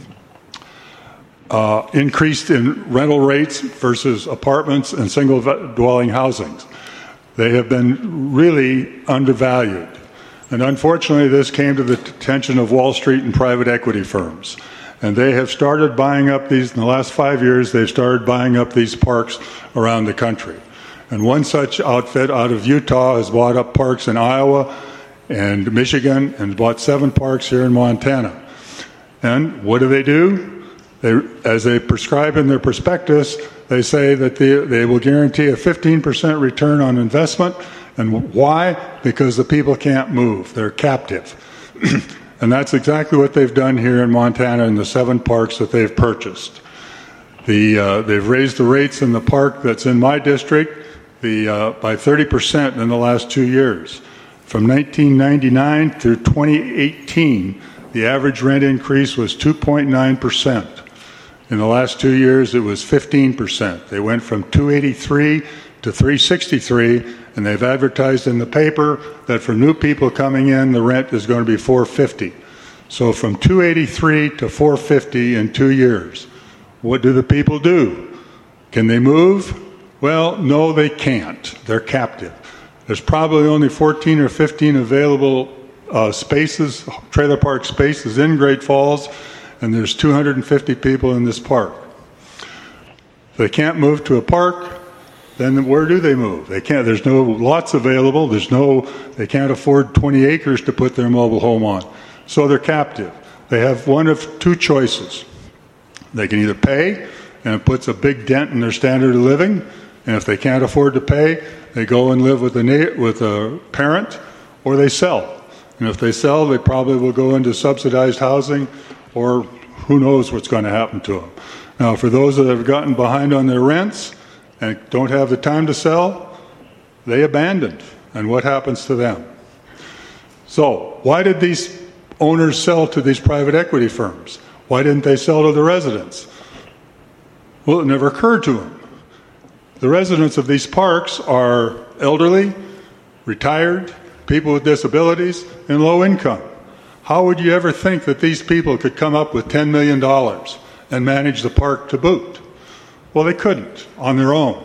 uh, increase in rental rates versus apartments and single-dwelling housings. They have been really undervalued. And unfortunately, this came to the attention of Wall Street and private equity firms. And they have started buying up these, in the last five years, they've started buying up these parks around the country. And one such outfit out of Utah has bought up parks in Iowa and Michigan and bought seven parks here in Montana. And what do they do? They, as they prescribe in their prospectus, they say that they, they will guarantee a fifteen percent return on investment. And why? Because the people can't move. They're captive. And that's exactly what they've done here in Montana in the seven parks that they've purchased. The, uh, they've raised the rates in the park that's in my district the, uh, by thirty percent in the last two years. From nineteen ninety-nine through twenty eighteen, the average rent increase was two point nine percent. In the last two years, it was fifteen percent. They went from two eighty-three to three sixty-three, and they've advertised in the paper that for new people coming in, the rent is going to be four fifty. So from two eighty-three to four fifty in two years. What do the people do? Can they move? Well, no, they can't. They're captive. There's probably only fourteen or fifteen available uh, spaces, trailer park spaces in Great Falls, and there's two hundred fifty people in this park. They can't move to a park. Then where do they move? They can't. There's no lots available. There's no. They can't afford twenty acres to put their mobile home on, so they're captive. They have one of two choices. They can either pay, and it puts a big dent in their standard of living. And if they can't afford to pay, they go and live with a na- with a parent, or they sell. And if they sell, they probably will go into subsidized housing, or who knows what's going to happen to them. Now, for those that have gotten behind on their rents and don't have the time to sell, they abandoned. And what happens to them? So, why did these owners sell to these private equity firms? Why didn't they sell to the residents? Well, it never occurred to them. The residents of these parks are elderly, retired, people with disabilities, and low income. How would you ever think that these people could come up with ten million dollars and manage the park to boot? Well, they couldn't on their own.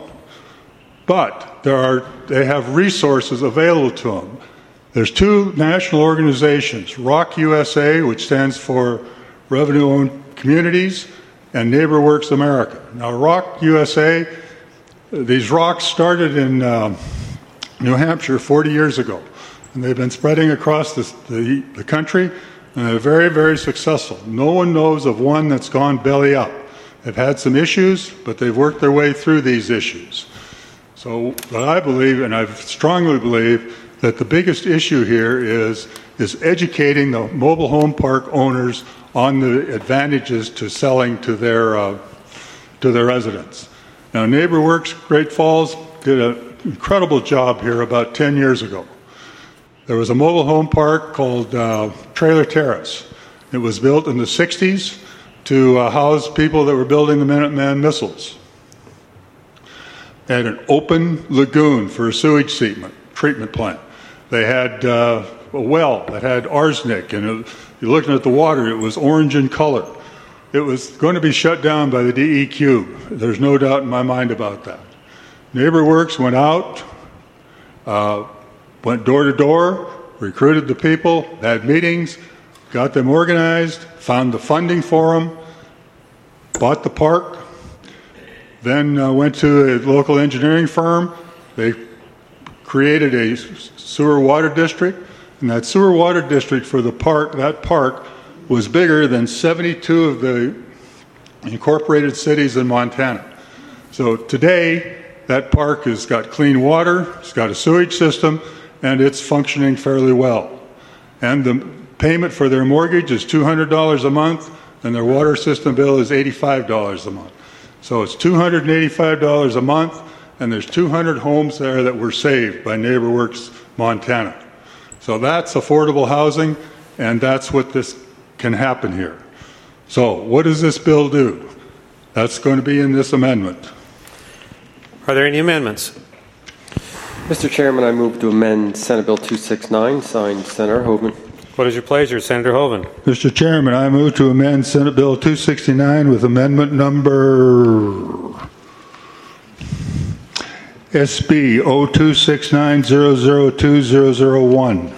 But there are, they have resources available to them. There's two national organizations, R O C U S A, which stands for Revenue-Owned Communities, and NeighborWorks America. Now, R O C U S A, these R O Cs started in um, New Hampshire forty years ago, and they've been spreading across this, the, the country, and they're very, very successful. No one knows of one that's gone belly up. They've had some issues, but they've worked their way through these issues. So what I believe, and I strongly believe, that the biggest issue here is, is educating the mobile home park owners on the advantages to selling to their, uh, to their residents. Now, NeighborWorks Great Falls did an incredible job here about ten years ago. There was a mobile home park called uh, Trailer Terrace. It was built in the sixties to uh, house people that were building the Minuteman missiles. They had an open lagoon for a sewage treatment, treatment plant. They had uh, a well that had arsenic, and it, you're looking at the water, it was orange in color. It was going to be shut down by the D E Q. There's no doubt in my mind about that. NeighborWorks went out, uh, went door to door, recruited the people, had meetings, got them organized, found the funding for them, bought the park, then uh, went to a local engineering firm. They created a sewer water district, and that sewer water district for the park, that park was bigger than seventy-two of the incorporated cities in Montana. So today, that park has got clean water, it's got a sewage system, and it's functioning fairly well. And the payment for their mortgage is two hundred dollars a month, and their water system bill is eighty-five dollars a month. So it's two hundred eighty-five dollars a month, and there's two hundred homes there that were saved by NeighborWorks Montana. So that's affordable housing, and that's what this can happen here. So what does this bill do? That's going to be in this amendment. Are there any amendments? Mister Chairman, I move to amend Senate Bill two sixty-nine, signed Senator Hoven. What is your pleasure, Senator Hoven? Mister Chairman, I move to amend Senate Bill two sixty-nine with amendment number S B zero two six nine zero zero two zero zero one,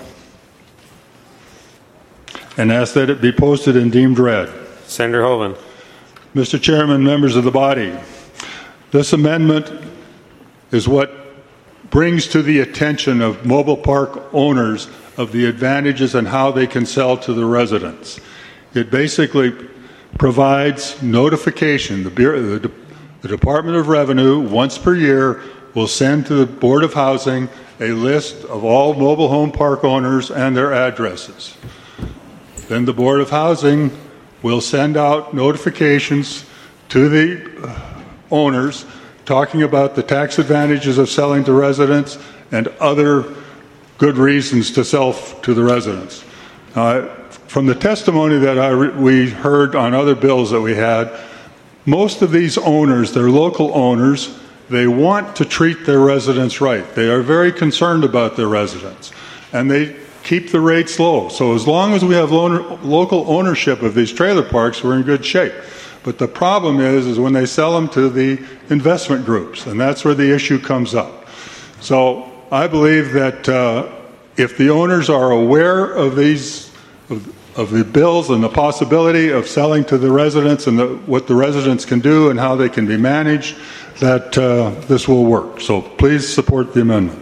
and ask that it be posted and deemed read. Senator Hoven. Mister Chairman, members of the body, this amendment is what brings to the attention of mobile park owners of the advantages and how they can sell to the residents. It basically provides notification. The, Bureau, the, the Department of Revenue, once per year, will send to the Board of Housing a list of all mobile home park owners and their addresses. Then the Board of Housing will send out notifications to the owners talking about the tax advantages of selling to residents and other good reasons to sell f- to the residents. Uh, from the testimony that I re- we heard on other bills that we had, most of these owners, they're local owners, they want to treat their residents right. They are very concerned about their residents, and they keep the rates low. So as long as we have lo- local ownership of these trailer parks, we're in good shape. But the problem is, is when they sell them to the investment groups, and that's where the issue comes up. So I believe that uh, if the owners are aware of these, of, of the bills and the possibility of selling to the residents and the, what the residents can do and how they can be managed, that uh, this will work. So please support the amendment.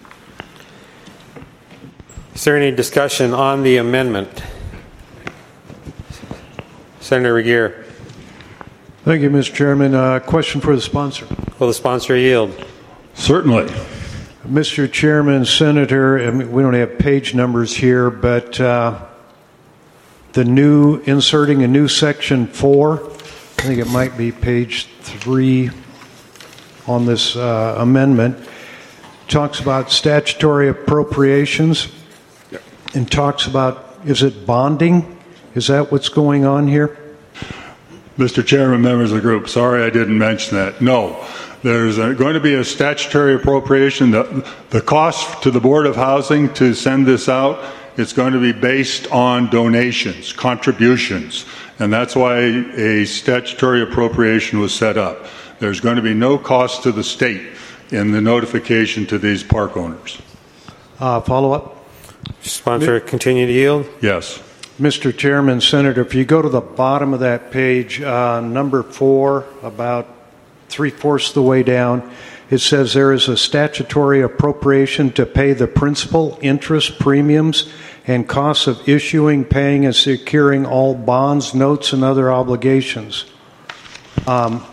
Is there any discussion on the amendment? Senator Regier. Thank you, Mister Chairman. Uh, question for the sponsor. Will the sponsor yield? Certainly. Mister Chairman, Senator, I mean, we don't have page numbers here, but uh, the new, inserting a new section four, I think it might be page three on this uh, amendment, talks about statutory appropriations and talks about, is it bonding? Is that what's going on here? Mister Chairman, members of the group, sorry I didn't mention that. No, there's a, going to be a statutory appropriation. The, the cost to the Board of Housing to send this out, it's going to be based on donations, contributions, and that's why a statutory appropriation was set up. There's going to be no cost to the state in the notification to these park owners. Uh, follow up? Sponsor, continue to yield? Yes. Mister Chairman, Senator, if you go to the bottom of that page, uh, number four, about three-fourths of the way down, it says there is a statutory appropriation to pay the principal, interest, premiums, and costs of issuing, paying, and securing all bonds, notes, and other obligations. Um,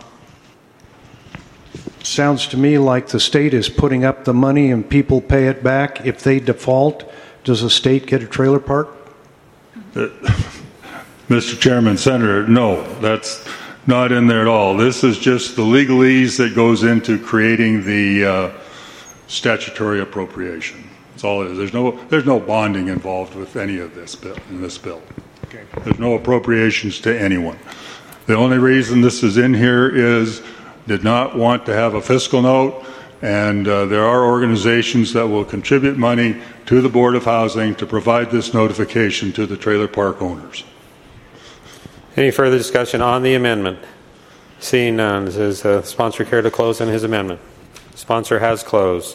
sounds to me like the state is putting up the money and people pay it back. If they default, does the state get a trailer park? Uh, Mister Chairman, Senator, no, that's not in there at all. This is just the legalese that goes into creating the uh, statutory appropriation. That's all it is. There's no, there's no bonding involved with any of this bill, in this bill. There's no appropriations to anyone. The only reason this is in here is did not want to have a fiscal note, and uh, there are organizations that will contribute money to the Board of Housing to provide this notification to the trailer park owners. Any further discussion on the amendment? Seeing none, does the sponsor care to close on his amendment? Sponsor has closed.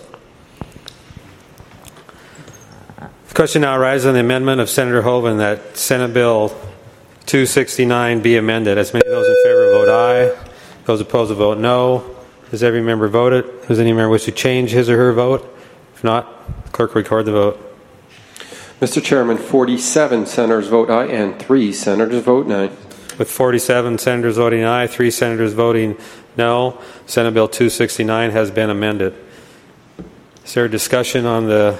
The question now arises on the amendment of Senator Hoeven that Senate Bill two sixty-nine be amended. As many of those in favor vote aye. Those opposed will vote no. Has every member voted? Does any member wish to change his or her vote? If not, clerk record the vote. Mister Chairman, forty-seven senators vote aye and three senators vote nay. With forty-seven senators voting aye, three senators voting no, Senate Bill two sixty-nine has been amended. Is there a discussion on the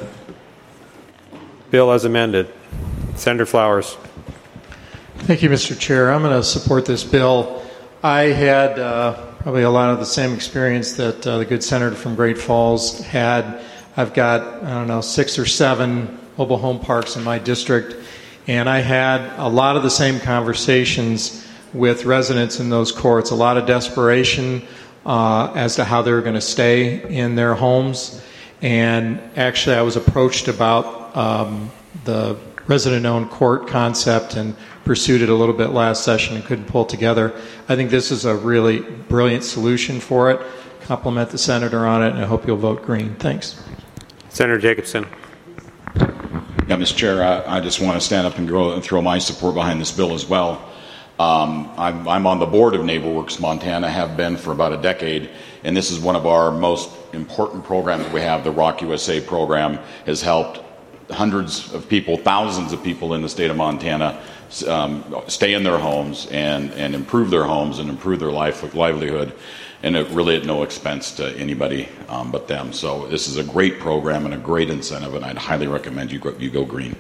bill as amended? Senator Flowers. Thank you, Mister Chair. I'm going to support this bill. I had uh, probably a lot of the same experience that uh, the good senator from Great Falls had. I've got, I don't know, six or seven mobile home parks in my district, and I had a lot of the same conversations with residents in those courts, a lot of desperation uh, as to how they were going to stay in their homes. And actually, I was approached about um, the resident-owned court concept and pursued it a little bit last session and couldn't pull together. I think this is a really brilliant solution for it. Compliment the senator on it, and I hope you'll vote green. Thanks. Senator Jacobson. Yeah, Mister Chair, I, I just want to stand up and, grow, and throw my support behind this bill as well. Um, I'm, I'm on the board of NeighborWorks Montana, have been for about a decade, and this is one of our most important programs we have. The Rock U S A program has helped hundreds of people, thousands of people in the state of Montana um, stay in their homes and, and improve their homes and improve their life livelihood, and it really at no expense to anybody um, but them. So this is a great program and a great incentive, and I'd highly recommend you go, you go green.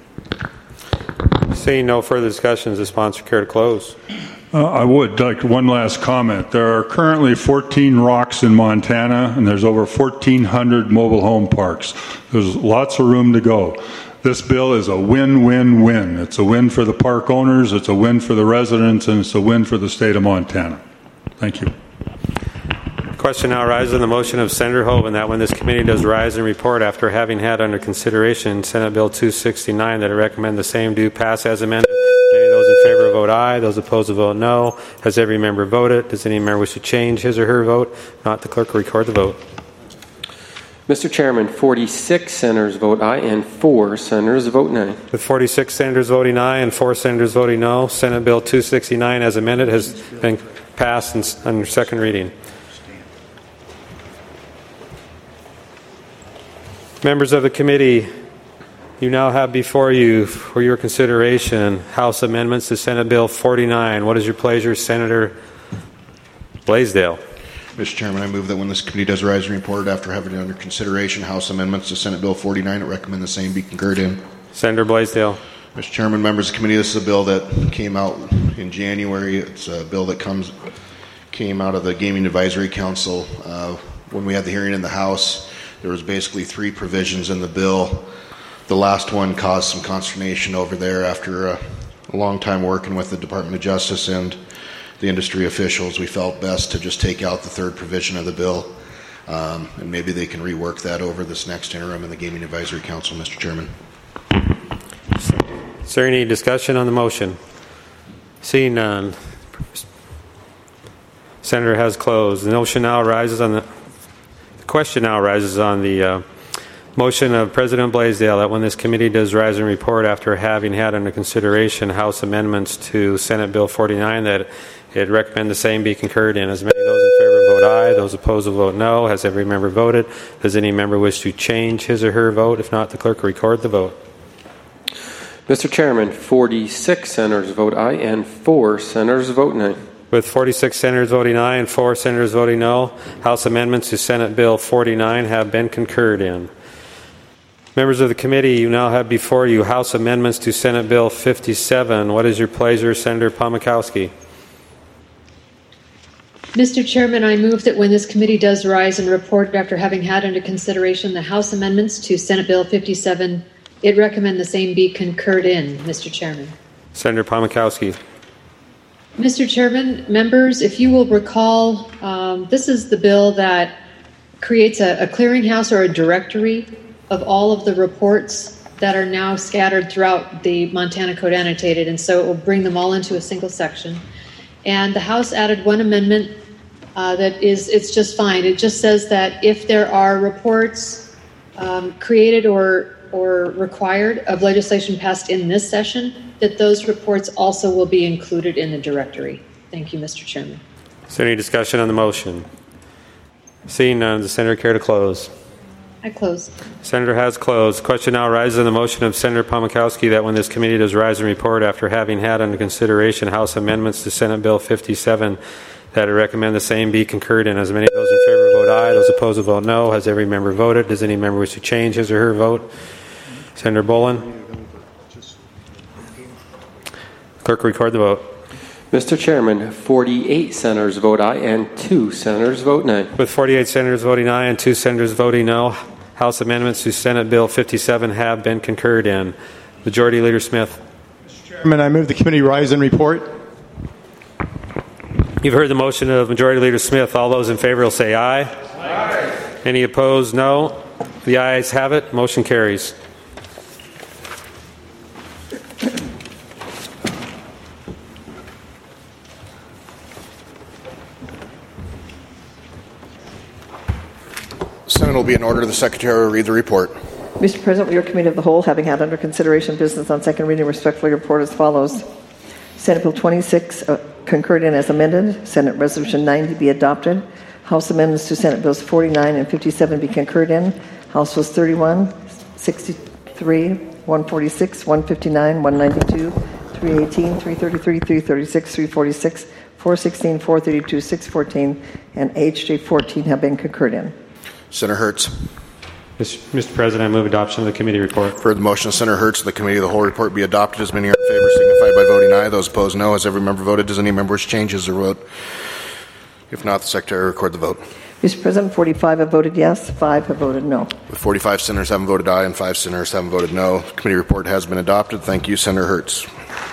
Seeing no further discussions, the sponsor care to close. Uh, I would like one last comment. There are currently fourteen rocks in Montana, and there's over fourteen hundred mobile home parks. There's lots of room to go. This bill is a win-win-win. It's a win for the park owners, it's a win for the residents, and it's a win for the state of Montana. Thank you. The question now arises on the motion of Senator Hoeven that when this committee does rise and report after having had under consideration Senate Bill two sixty-nine, that I recommend the same do pass as amended. Any of those in favor vote aye. Those opposed will vote no. Has every member voted? Does any member wish to change his or her vote? Not, the clerk will record the vote. Mister Chairman, forty-six senators vote aye and four senators vote nay. With forty-six senators voting aye and four senators voting no, Senate Bill two sixty-nine as amended has been passed in, under second reading. Members of the committee, you now have before you for your consideration House amendments to Senate Bill forty-nine. What is your pleasure, Senator Blaisdell? Mister Chairman, I move that when this committee does rise and report after having under consideration House amendments to Senate Bill forty-nine, I recommend the same be concurred in. Senator Blaisdell. Mister Chairman, members of the committee, this is a bill that came out in January. It's a bill that comes came out of the Gaming Advisory Council. Uh, when we had the hearing in the House, there was basically three provisions in the bill. The last one caused some consternation over there after a, a long time working with the Department of Justice and the industry officials. We felt best to just take out the third provision of the bill, um, and maybe they can rework that over this next interim in the Gaming Advisory Council, Mister Chairman. Is there any discussion on the motion? Seeing none, Senator has closed. The motion now arises on the, the question now arises on the uh, motion of President Blaisdell that when this committee does rise and report after having had under consideration House amendments to Senate Bill forty-nine, that it recommend the same be concurred in. As many of those in favor vote aye, those opposed will vote no. Has every member voted? Does any member wish to change his or her vote? If not, the clerk will record the vote. Mister Chairman, forty-six senators vote aye and four senators vote nay. With forty-six senators voting aye and four senators voting no, House amendments to Senate Bill forty-nine have been concurred in. Members of the committee, you now have before you House amendments to Senate Bill fifty-seven. What is your pleasure, Senator Pomykowski? Mister Chairman, I move that when this committee does rise and report after having had under consideration the House amendments to Senate Bill fifty-seven, it recommend the same be concurred in, Mister Chairman. Senator Palmakowski. Mister Chairman, members, if you will recall, um, this is the bill that creates a, a clearinghouse or a directory of all of the reports that are now scattered throughout the Montana Code Annotated, and so it will bring them all into a single section. And the House added one amendment uh, that is, it's just fine. It just says that if there are reports um, created or or required of legislation passed in this session, that those reports also will be included in the directory. Thank you, Mister Chairman. Is there any discussion on the motion? Seeing none, does the Senator care to close? I close. Senator has closed. Question now arises on the motion of Senator Palmakowski that when this committee does rise and report after having had under consideration House amendments to Senate Bill fifty-seven, that I recommend the same be concurred in. As many of those in favor vote aye, those opposed will vote no. Has every member voted? Does any member wish to change his or her vote? Senator Bolin. Clerk, record the vote. Mister Chairman, forty-eight senators vote aye and two senators vote nay. With forty-eight senators voting aye and two senators voting no, House amendments to Senate Bill fifty-seven have been concurred in. Majority Leader Smith. Mister Chairman, I move the committee rise and report. You've heard the motion of Majority Leader Smith. All those in favor will say aye. Aye. Any opposed, no. The ayes have it. Motion carries. Senate will be in order. The Secretary will read the report. Mister President, we are Committee of the Whole, having had under consideration business on second reading, respectfully report as follows. Senate Bill twenty-six uh, concurred in as amended. Senate Resolution ninety be adopted. House amendments to Senate Bills forty-nine and fifty-seven be concurred in. House Bills thirty-one, sixty-three, one forty-six, one fifty-nine, one ninety-two, three eighteen, three thirty-three, three thirty-six, three forty-six, four sixteen, four thirty-two, six fourteen, and H J fourteen have been concurred in. Senator Hertz. Mister President, I move adoption of the committee report. For the motion of Senator Hertz, the committee of the whole report be adopted. As many are in favor signify by voting aye. Those opposed, no. Has every member voted? Does any member wish to change his or vote? If not, the Secretary will record the vote. Mister President, forty-five have voted yes, five have voted no. With forty-five senators haven't voted aye and five senators haven't voted no, the committee report has been adopted. Thank you, Senator Hertz.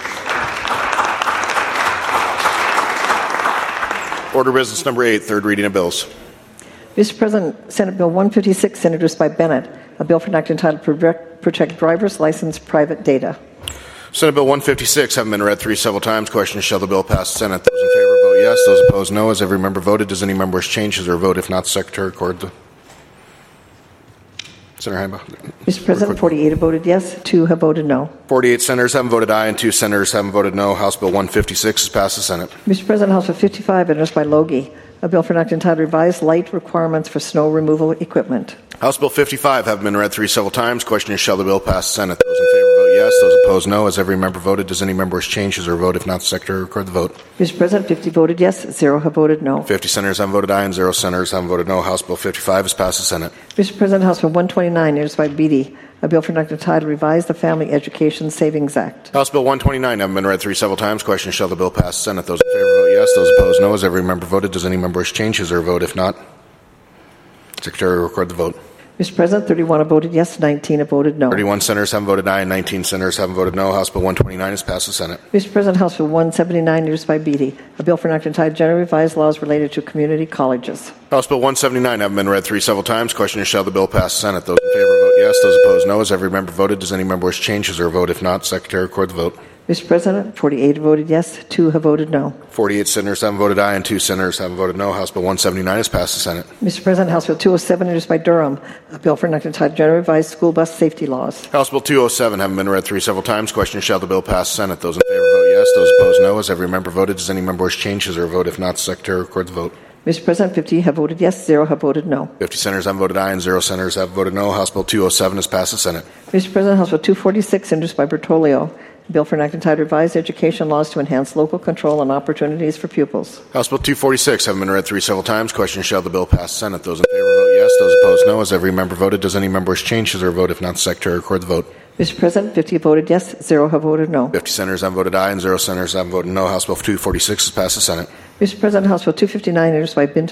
Order business number eight, third reading of bills. Mister President, Senate Bill one fifty-six, introduced by Bennett, a bill for an act entitled Protect Driver's License Private Data. Senate Bill one fifty-six, having been read three several times, question, shall the bill pass the Senate? Those in favor vote yes, those opposed no. Has every member voted? Does any member wish to change his or vote? If not, the Secretary record the... Senator Heimbach. Mister President, forty-eight have voted yes, two have voted no. forty-eight senators haven't voted aye and two senators haven't voted no. House Bill one fifty-six has passed the Senate. Mister President, House Bill fifty-five, introduced by Logie, a bill for an act entitled Revised Light Requirements for Snow Removal Equipment. House Bill fifty-five having been read three several times. Question is, shall the bill pass the Senate? Those in favor vote yes. Those opposed no. Has every member voted? Does any member wish to change his or vote? If not, the Secretary record the vote. Mister President, fifty voted yes, zero have voted no. fifty senators haven't voted aye and zero senators haven't voted no. House Bill fifty-five has passed the Senate. Mister President, House Bill one twenty-nine, introduced by Beatty, a bill for an act entitled Revise the Family Education Savings Act. House Bill one twenty-nine having been read three several times. Question, shall the bill pass the Senate? Those in favor vote yes. Those opposed no. Has every member voted? Does any member wish to change his or vote? If not, Secretary will record the vote. Mister President, thirty-one have voted yes, nineteen have voted no. thirty-one senators haven't voted aye and nineteen senators haven't voted no. House Bill one twenty-nine has passed the Senate. Mister President, House Bill one seventy-nine, introduced by Beatty, a bill for an act entitled Generally Revised Laws Related to Community Colleges. House Bill one seventy-nine having been read three several times. Question is, shall the bill pass the Senate? Those in favor vote yes. Those opposed no. Has every member voted? Does any member wish to change his or vote? If not, Secretary record the vote. Mister President, forty-eight have voted yes, two have voted no. forty-eight senators haven't voted aye and two senators haven't voted no. House Bill one seventy-nine has passed the Senate. Mister President, House Bill two oh seven, introduced by Durham, a bill for an act entitled Generally Revised School Bus Safety Laws. House Bill two oh seven having been read three several times. Question, shall the bill pass the Senate? Those in favor vote yes. Those opposed no. Has every member voted? Does any member wish to change his or vote? If not, the Secretary record the vote. Mister President, fifty have voted yes, zero have voted no. fifty senators haven't voted aye and zero senators have voted no. House Bill two oh seven has passed the Senate. Mister President, House Bill two forty-six, introduced by Bertolio, a bill for an act entitled Revised Education Laws to Enhance Local Control and Opportunities for Pupils. House Bill two forty-six having been read three several times. Question, shall the bill pass the Senate? Those in favor vote yes. Those opposed no. Has every member voted? Does any member wish to change his or vote? If not, the Secretary record the vote. Mister President, fifty have voted yes, zero have voted no. fifty senators haven't voted aye and zero senators haven't voted no. House Bill two forty-six has passed the Senate. Mister President, House Bill two fifty-nine, introduced by Benton,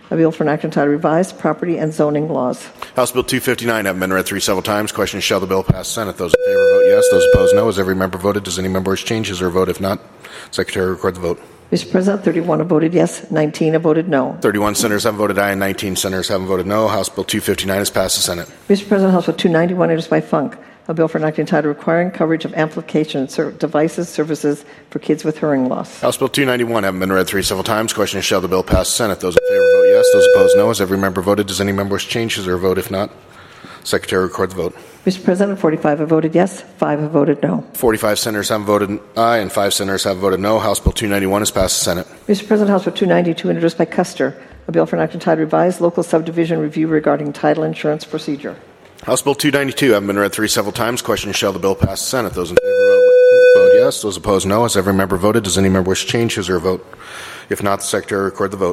A bill for enactment entitled Revised Property and Zoning Laws. House Bill two fifty-nine, having been read through several times. Question is, shall the bill pass the Senate? Those in favor vote yes. Those opposed, no. Has every member voted? Does any member wish to change his or vote? If not, Secretary, record the vote. Mister President, thirty-one have voted yes, nineteen have voted no. thirty-one senators have voted aye and nineteen senators haven't voted no. House Bill two fifty-nine has passed the Senate. Mister President, House Bill two ninety-one, introduced by Funk. A bill for enacting entitled Requiring Coverage of Amplification ser- Devices Services for Kids with Hearing Loss. House Bill two ninety-one, having been read through several times. Question is, shall the bill pass the Senate? Those in favor vote yes. Those opposed, no. Has every member voted? Does any member wish to change his or vote? If not, Secretary, record the vote. Mister President, forty-five have voted yes, five have voted no. forty-five senators have voted aye and five senators have voted no. House Bill two ninety-one has passed the Senate. Mister President, House Bill two ninety-two, introduced by Custer. A bill for enacting entitled Revised Local Subdivision Review regarding title insurance procedure. House Bill two ninety-two, having been read through several times. Question is, shall the bill pass the Senate? Those in favor vote, vote yes. Those opposed, no. Has every member voted? Does any member wish to change his or vote? If not, the Secretary, record the vote.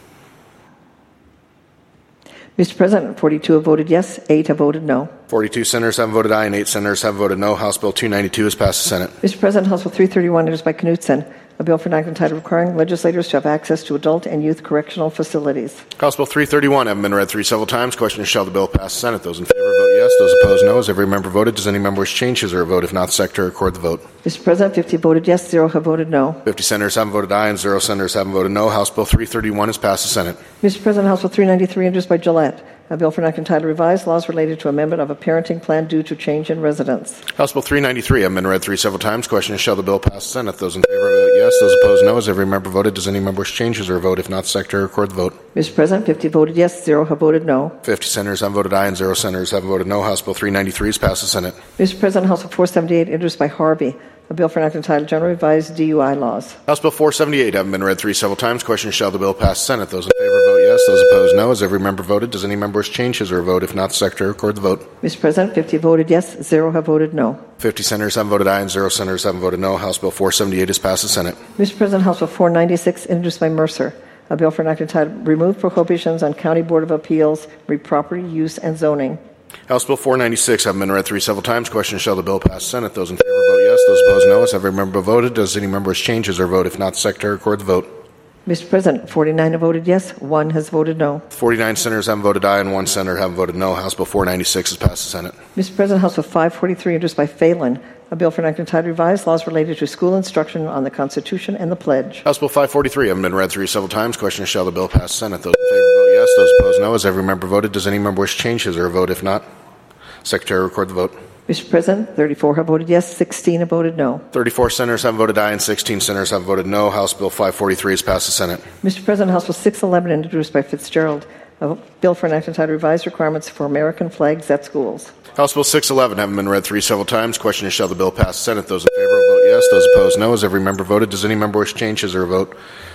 Mister President, forty-two have voted yes, eight have voted no. forty-two senators have voted aye and eight senators have voted no. House Bill two ninety-two has passed the Senate. Mister President, House Bill three thirty-one, introduced by Knutson. A bill for enactment entitled Requiring Legislators to have access to adult and youth correctional facilities. House Bill three thirty-one, having been read through several times. Question is, shall the bill pass the Senate? Those in favor vote yes. Those opposed, no. Has every member voted? Does any member wish to change his or vote? If not, the Secretary, record the vote. Mister President, fifty voted yes, zero have voted no. fifty senators haven't voted aye and zero senators haven't voted no. House Bill three thirty-one has passed the Senate. Mister President, House Bill three ninety-three, introduced by Gillette. A bill for enactment entitled Revised Laws Related to Amendment of a Parenting Plan Due to Change in Residence. House Bill three ninety-three, having been read through several times. Question is, shall the bill pass the Senate? Those in favor vote yes. Those opposed, no. Has every member voted? Does any member wish to change his or vote? If not, the Secretary, record the vote. Mister President, fifty voted yes, zero have voted no. fifty senators haven't voted aye and zero senators haven't voted no. House Bill three ninety-three has passed the Senate. Mister President, House Bill four seventy-eight, introduced by Harvey. A bill for enactment entitled General Revised D U I Laws. House Bill four seventy-eight, having been read through several times. Question is, shall the bill pass the Senate? Those in favor vote yes. Those opposed, no. Has every member voted? Does any member wish to change his or vote? If not, the Secretary, record the vote. Mister President, fifty voted yes, zero have voted no. fifty senators haven't voted aye and zero senators haven't voted no. House Bill four seventy-eight has passed the Senate. Mister President, House Bill four ninety-six, introduced by Mercer. A bill for enactment entitled Remove Prohibitions on County Board of Appeals, Property Use and Zoning. House Bill four ninety-six, having been read through several times. Question is, shall the bill pass the Senate? Those in favor vote yes. Those opposed, no. Has every member voted? Does any member wish to change his or vote? If not, the Secretary, record the vote. Mister President, forty-nine have voted yes, one has voted no. forty-nine senators haven't voted aye and one senator haven't voted no. House Bill four ninety-six has passed the Senate. Mister President, House Bill five forty-three, introduced by Phelan. A bill for enactment entitled Revised Laws Related to School Instruction on the Constitution and the Pledge. House Bill five forty-three, having been read through several times. Question is, shall the bill pass the Senate? Those in favor vote yes. Those opposed, no. Has every member voted? Does any member wish to change his or vote? If not, Secretary, record the vote. Mister President, thirty-four have voted yes, sixteen have voted no. thirty-four senators haven't voted aye and sixteen senators have voted no. House Bill five forty-three has passed the Senate. Mister President, House Bill six eleven, introduced by Fitzgerald. A bill for enactment entitled Revised Requirements for American Flags at Schools. House Bill six eleven, having been read through several times. Question is, shall the bill pass the Senate? Those in favor vote yes. Those opposed, no. Has every member voted? Does any member wish to change his or vote?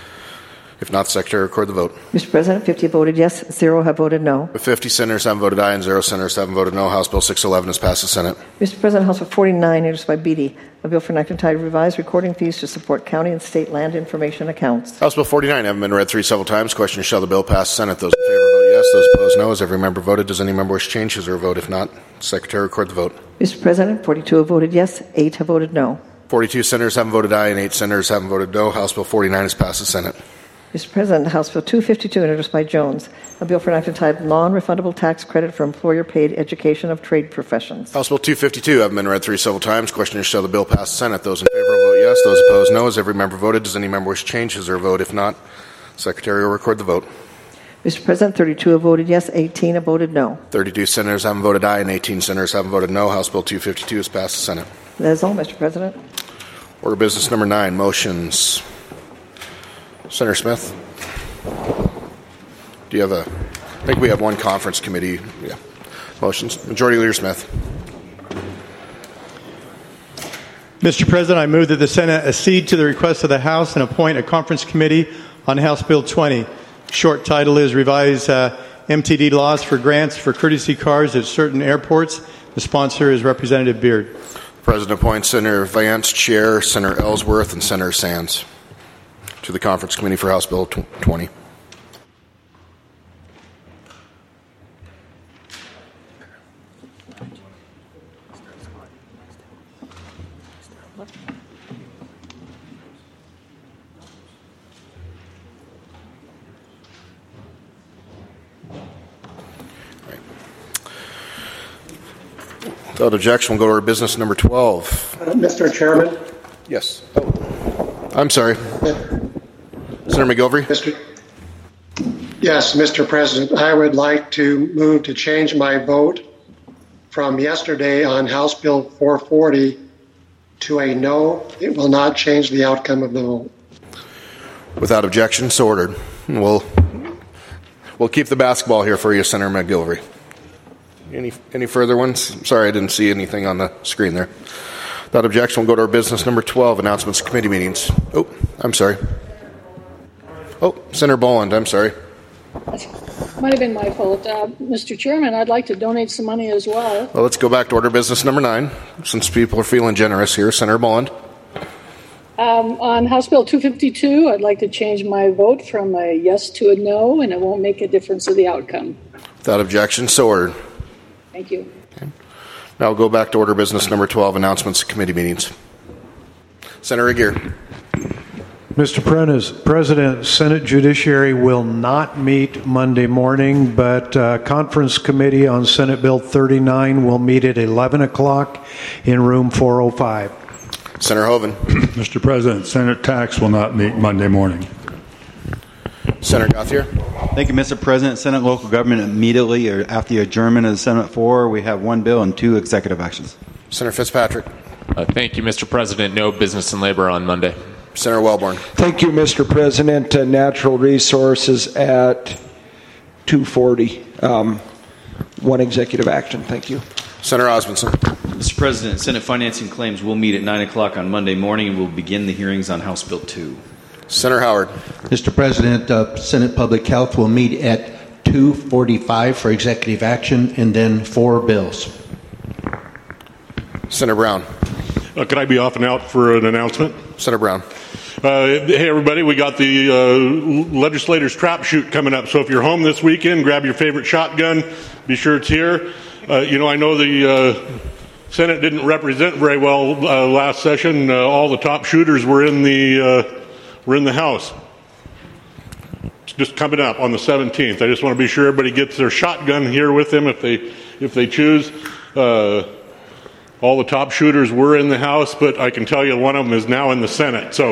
If not, Secretary, record the vote. Mister President, fifty voted yes, zero have voted no. With fifty senators haven't voted aye and zero senators haven't voted no. House Bill six eleven has passed the Senate. Mister President, House Bill forty-nine, introduced by Beatty. A bill for enactment entitled Revised Recording Fees to Support County and State Land Information Accounts. House Bill forty-nine, having been read through several times. Question is, shall the bill pass the Senate? Those in favor vote yes. Those opposed, no. Has every member voted? Does any member wish to change his or vote? If not, Secretary, record the vote. Mister President, forty-two have voted yes, eight have voted no. forty-two senators haven't voted aye and eight senators haven't voted no. House Bill forty-nine has passed the Senate. Mister President, House Bill two fifty-two, introduced by Jones. A bill for enactment entitled Non-Refundable Tax Credit for Employer-Paid Education of Trade Professions. House Bill two fifty-two, having been read through several times. Question is, shall the bill pass the Senate? Those in favor vote yes. Those opposed, no. Has every member voted? Does any member wish to change his or vote? If not, Secretary will record the vote. Mister President, thirty-two have voted yes, eighteen have voted no. thirty-two senators haven't voted aye and eighteen senators haven't voted no. House Bill two fifty-two has passed the Senate. That is all, Mister President. Order business number nine, motions. Senator Smith, do you have a, I think we have one conference committee, yeah, motions. Majority Leader Smith. Mister President, I move that the Senate accede to the request of the House and appoint a conference committee on House Bill twenty. Short title is Revise uh, M T D Laws for Grants for Courtesy Cars at Certain Airports. The sponsor is Representative Beard. The President appoints Senator Vance, Chair, Senator Ellsworth, and Senator Sands to the conference committee for House Bill twenty. Without objection, we'll go to our business number twelve. Uh, Mister Chairman? Yes. Oh. I'm sorry. Senator McGilvery? Mister Yes, Mister President, I would like to move to change my vote from yesterday on House Bill four forty to a no. It will not change the outcome of the vote. Without objection, so ordered. We'll, we'll keep the basketball here for you, Senator McGilvery. Any, any further ones? Sorry, I didn't see anything on the screen there. Without objection, we'll go to our business number twelve, announcements of committee meetings. Oh, I'm sorry. Oh, Senator Boland, I'm sorry. Might have been my fault. Uh, Mister Chairman, I'd like to donate some money as well. Well, let's go back to order business number nine, since people are feeling generous here. Senator Boland. Um, on House Bill two fifty-two, I'd like to change my vote from a yes to a no, and it won't make a difference to the outcome. Without objection, so ordered. Thank you. Okay. Now we'll go back to order business number twelve, announcements of committee meetings. Senator Aguirre. Mister President, Senate Judiciary will not meet Monday morning, but uh, Conference Committee on Senate Bill thirty-nine will meet at eleven o'clock in room four oh five. Senator Hoeven. Mister President, Senate Tax will not meet Monday morning. Senator Gauthier. Thank you, Mister President. Senate Local Government immediately or after the adjournment of the Senate floor, we have one bill and two executive actions. Senator Fitzpatrick. Uh, thank you, Mister President. No business and labor on Monday. Senator Wellborn. Thank you, Mister President. Uh, natural resources at two forty. Um, one executive action. Thank you. Senator Osmundson. Mister President, Senate Finance and Claims will meet at nine o'clock on Monday morning and will begin the hearings on House Bill two. Senator Howard. Mister President, uh, Senate Public Health will meet at two forty-five for executive action and then four bills. Senator Brown. Uh, could I be off and out for an announcement? Senator Brown. Uh, hey, everybody, we got the uh, legislators' trap shoot coming up. So if you're home this weekend, grab your favorite shotgun. Be sure it's here. Uh, you know, I know the uh, Senate didn't represent very well uh, last session. Uh, all the top shooters were in the uh, were in the House. It's just coming up on the seventeenth. I just want to be sure everybody gets their shotgun here with them if they if they choose. Uh, all the top shooters were in the House, but I can tell you one of them is now in the Senate. So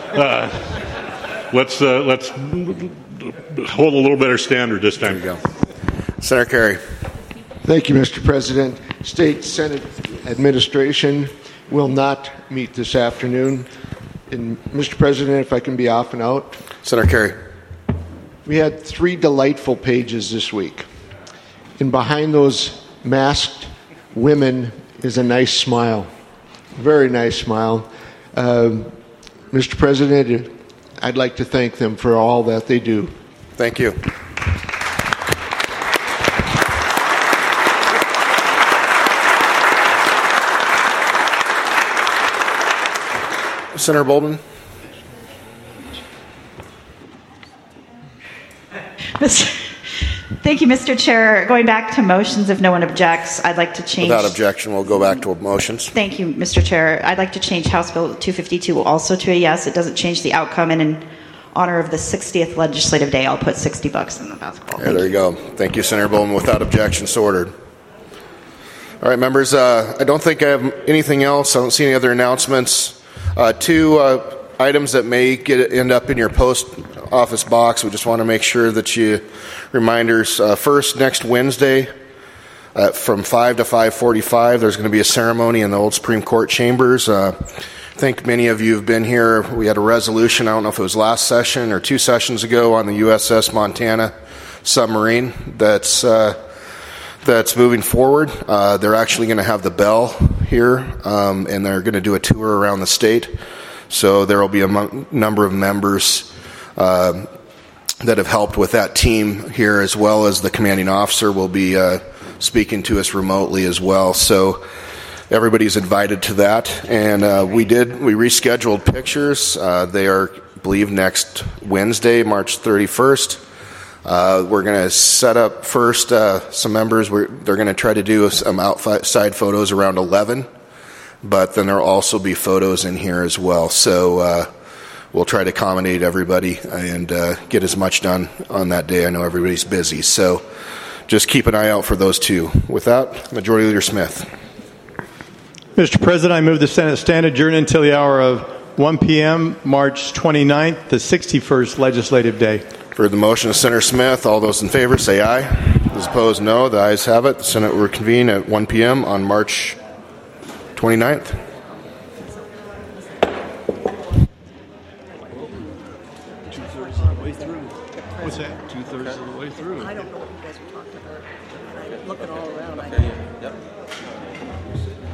uh, let's uh, let's hold a little better standard this time. There you go. Senator Kerry. Thank you, Mister President. State Senate administration will not meet this afternoon. And Mister President, if I can be off and out. Senator Kerry. We had three delightful pages this week. And behind those masked women is a nice smile. Very nice smile. Uh, Mister President, I'd like to thank them for all that they do. Thank you. Senator Bolden. Thank you, Mister Chair. Going back to motions, if no one objects, I'd like to change. Without objection, we'll go back to motions. Thank you, Mister Chair. I'd like to change House Bill two fifty-two also to a yes. It doesn't change the outcome, and in honor of the sixtieth legislative day, I'll put sixty bucks in the basketball. Yeah, there you go. Thank you, Senator Bowman. Without objection, so ordered. All right, members, uh, I don't think I have anything else. I don't see any other announcements. Uh, two uh, items that may get end up in your post office box. We just want to make sure that you reminders. Uh, first, next Wednesday, uh, from five to five forty-five, there's going to be a ceremony in the old Supreme Court chambers. Uh, I think many of you have been here. We had a resolution, I don't know if it was last session or two sessions ago, on the U S S Montana submarine that's uh, that's moving forward. Uh, they're actually going to have the bell here, um, and they're going to do a tour around the state. So there will be a m- number of members uh, that have helped with that team here, as well as the commanding officer will be uh, speaking to us remotely as well. So everybody's invited to that. And uh, we did, we rescheduled pictures. Uh, they are, I believe, next Wednesday, March thirty-first. Uh, we're going to set up first uh, some members. We're, they're going to try to do some outside photos around eleven, but then there'll also be photos in here as well. So uh, we'll try to accommodate everybody and uh, get as much done on that day. I know everybody's busy. So just keep an eye out for those two. With that, Majority Leader Smith. Mister President, I move the Senate stand adjourned until the hour of one p.m., March twenty-ninth, the sixty-first legislative day. For the motion of Senator Smith, all those in favor say aye. Those opposed, no. The ayes have it. The Senate will reconvene at one p.m. on March twenty-ninth. Two-thirds of the way through. What's that? Two-thirds of the way through. I don't know what you guys were talking about. I look at all around. I Okay, yep.